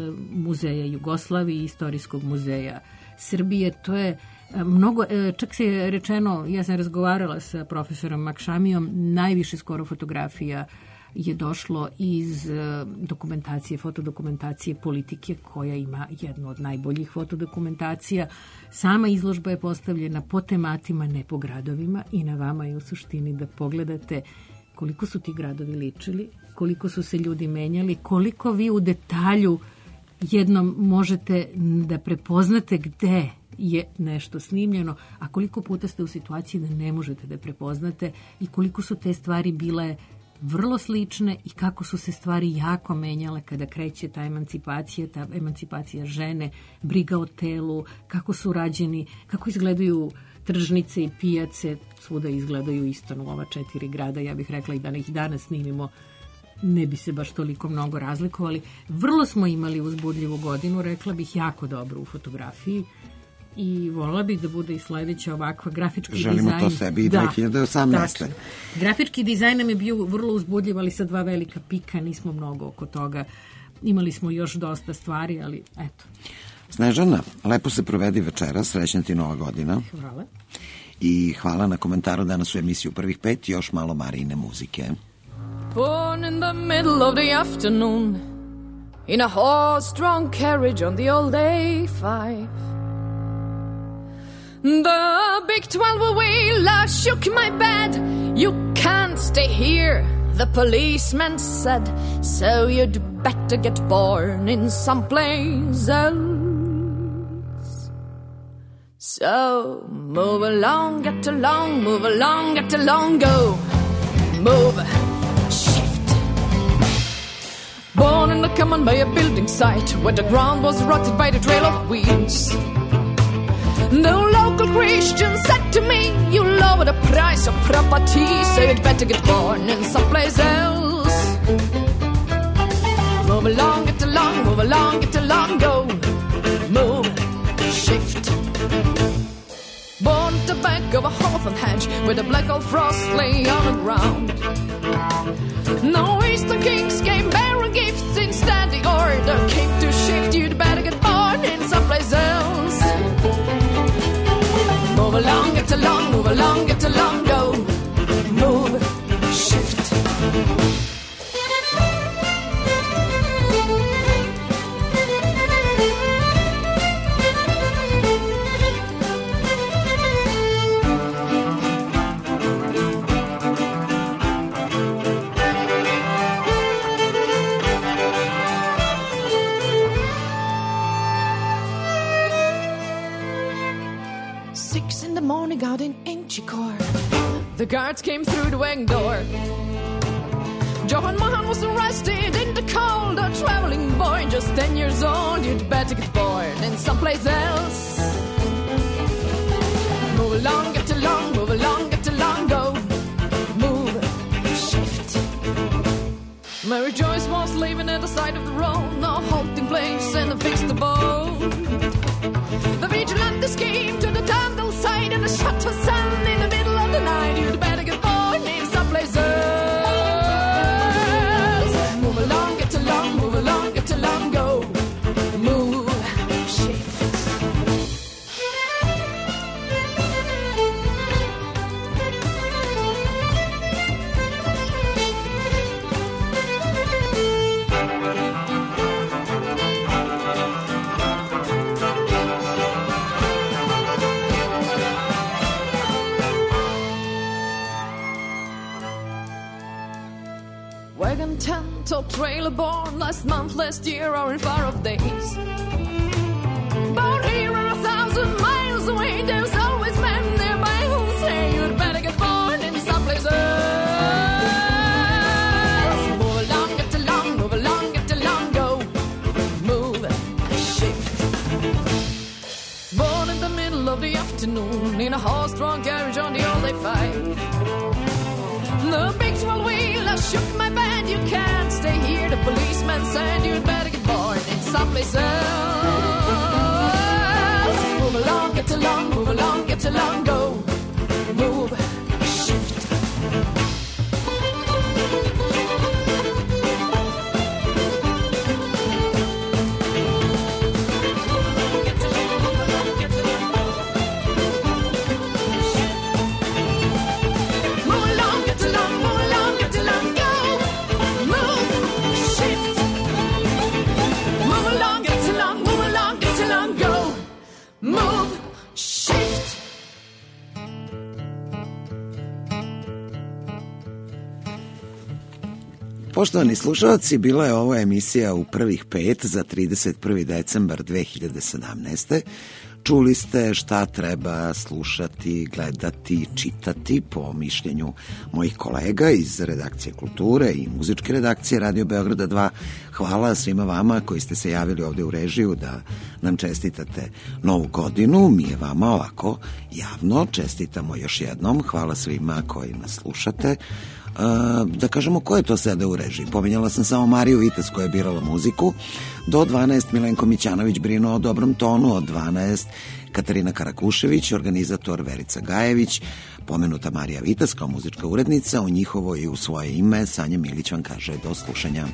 Muzeja Jugoslavije, Istorijskog muzeja Srbije. To je mnogo, čak se je rečeno, ja sam razgovarala sa profesorom Akšamijom, najviše skoro fotografija je došlo iz dokumentacije, fotodokumentacije politike, koja ima jednu od najboljih fotodokumentacija. Sama izložba je postavljena po tematima, ne po gradovima, i na vama je u suštini da pogledate koliko su ti gradovi ličili, koliko su se ljudi menjali, koliko vi u detalju jednom možete da prepoznate gde je nešto snimljeno, a koliko puta ste u situaciji da ne možete da prepoznate, i koliko su te stvari bile vrlo slične i kako su se stvari jako menjale kada kreće ta emancipacija žene, briga o telu, kako su rađeni, kako izgledaju tržnice i pijace, svuda izgledaju isto u ova 4 grada. Ja bih rekla i da ih danas snimimo, ne bi se baš toliko mnogo razlikovali. Vrlo smo imali uzbudljivu godinu, rekla bih jako dobro u fotografiji i volila bih da bude i sledeća ovakva grafički dizajn. Želimo to sebi i 2018. Tačno. Grafički dizajn nam je bio vrlo uzbudljiv, ali sa 2 velika pika, nismo mnogo oko toga. Imali smo još dosta stvari, ali eto. Snežana, lepo se provedi večera, srećna ti Nova godina. Hvala. I hvala na komentaru danas u emisiju Prvih 5, još malo Marijine muzike. Born in the middle of the afternoon in a horse-drawn carriage on the old A5. The big 12-wheeler shook my bed. You can't stay here, the policeman said, so you'd better get born in someplace else. So move along, get along, move along, get along, go. Move, shift. Born in the common by a building site where the ground was rotted by the trail of weeds. No local Christian said to me, you lower the price of property, so you'd better get born in someplace else. Move along, get along, move along, get along, go. Move, shift. Born at the back of a hawthorn hedge where the black old frost lay on the ground. No eastern kings came bearing gifts, instead the order came to shift. You'd better get born in someplace else. Move along, get along, move along, get along, go. Move, shift. Out in Inchicore, the guards came through the wing door. Johan Mohan was arrested in the cold, a traveling boy just 10 years old. You'd better get born in someplace else. Move along, get along, move along, get along, go. Move, shift. Mary Joyce was living at the side of the road, no halting place and a fixed abode. The vigilantes came to the Tandil side and shot her son in the middle of the night. You'd better get born in someplace else. Move along, get along, move along, get along, go. Move, shift. Wagon tent or trailer born last month, last year, or in far off days. Born here or 1,000 miles away, there's always men nearby who say you'd better get born in someplace else. Move along, get along, move along, get along, go. Move, shift. Born in the middle of the afternoon in a horse-drawn carriage on the old A5. The big 12-wheeler shook my bed. You can't stay here, the policeman said. You'd better get born in someplace else. Move along, get along, move along, get along, go. Move, shift. Move, shift. Poštovani slušalci, bila je ovo emisija u prvih 5 za 31. decembar 2017. Čuli ste šta treba slušati, gledati, čitati po mišljenju mojih kolega iz redakcije kulture i muzičke redakcije Radio Beograda 2. Hvala svima vama koji ste se javili ovde u režiju da nam čestitate novu godinu. Mi je vama ovako javno čestitamo još jednom. Hvala svima koji nas slušate. Da kažemo ko je to sede u režiji. Pominjala sam samo Mariju Vites koja je birala muziku. Do 12 Milenko Mićanović brinuo o dobrom tonu, od 12 Katarina Karakušević, organizator Verica Gajević, pomenuta Marija Vites kao muzička urednica. U njihovo i u svoje ime Sanja Milić vam kaže do slušanja.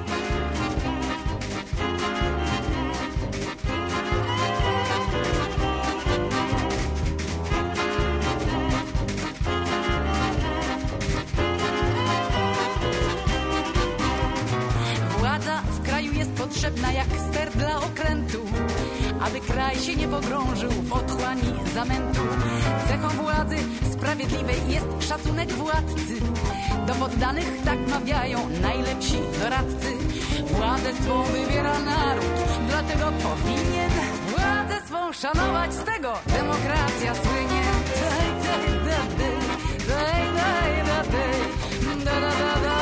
Potrzebna jak ster dla okrętu, aby kraj się nie pogrążył w otchłani zamętu. Cechą władzy sprawiedliwej jest szacunek władcy. Do poddanych tak mawiają najlepsi doradcy. Władzę swą wybiera naród, dlatego powinien władzę swą szanować. Z tego demokracja słynie. Daj, daj, daj, daj, daj, daj, daj, da, da, da, da.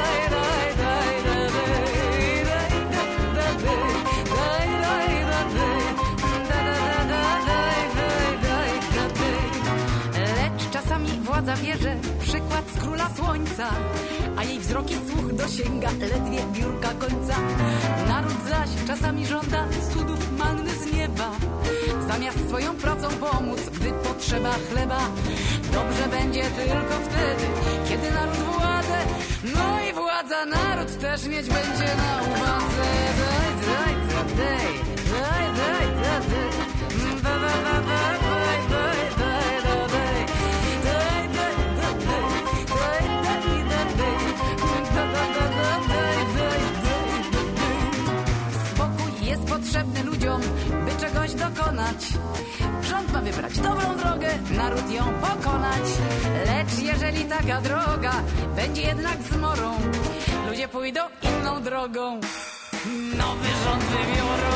Władza bierze przykład z króla słońca, a jej wzrok i słuch dosięga ledwie biurka końca. Naród zaś czasami żąda cudów manny z nieba, zamiast swoją pracą pomóc, gdy potrzeba chleba. Dobrze będzie tylko wtedy, kiedy naród władzę, no i władza naród też mieć będzie na uwadze. Daj, daj, daj, daj, daj, daj, daj, potrzebny ludziom, by czegoś dokonać. Rząd ma wybrać dobrą drogę, naród ją pokonać. Lecz jeżeli taka droga będzie jednak zmorą, ludzie pójdą inną drogą. Nowy rząd wybiorą.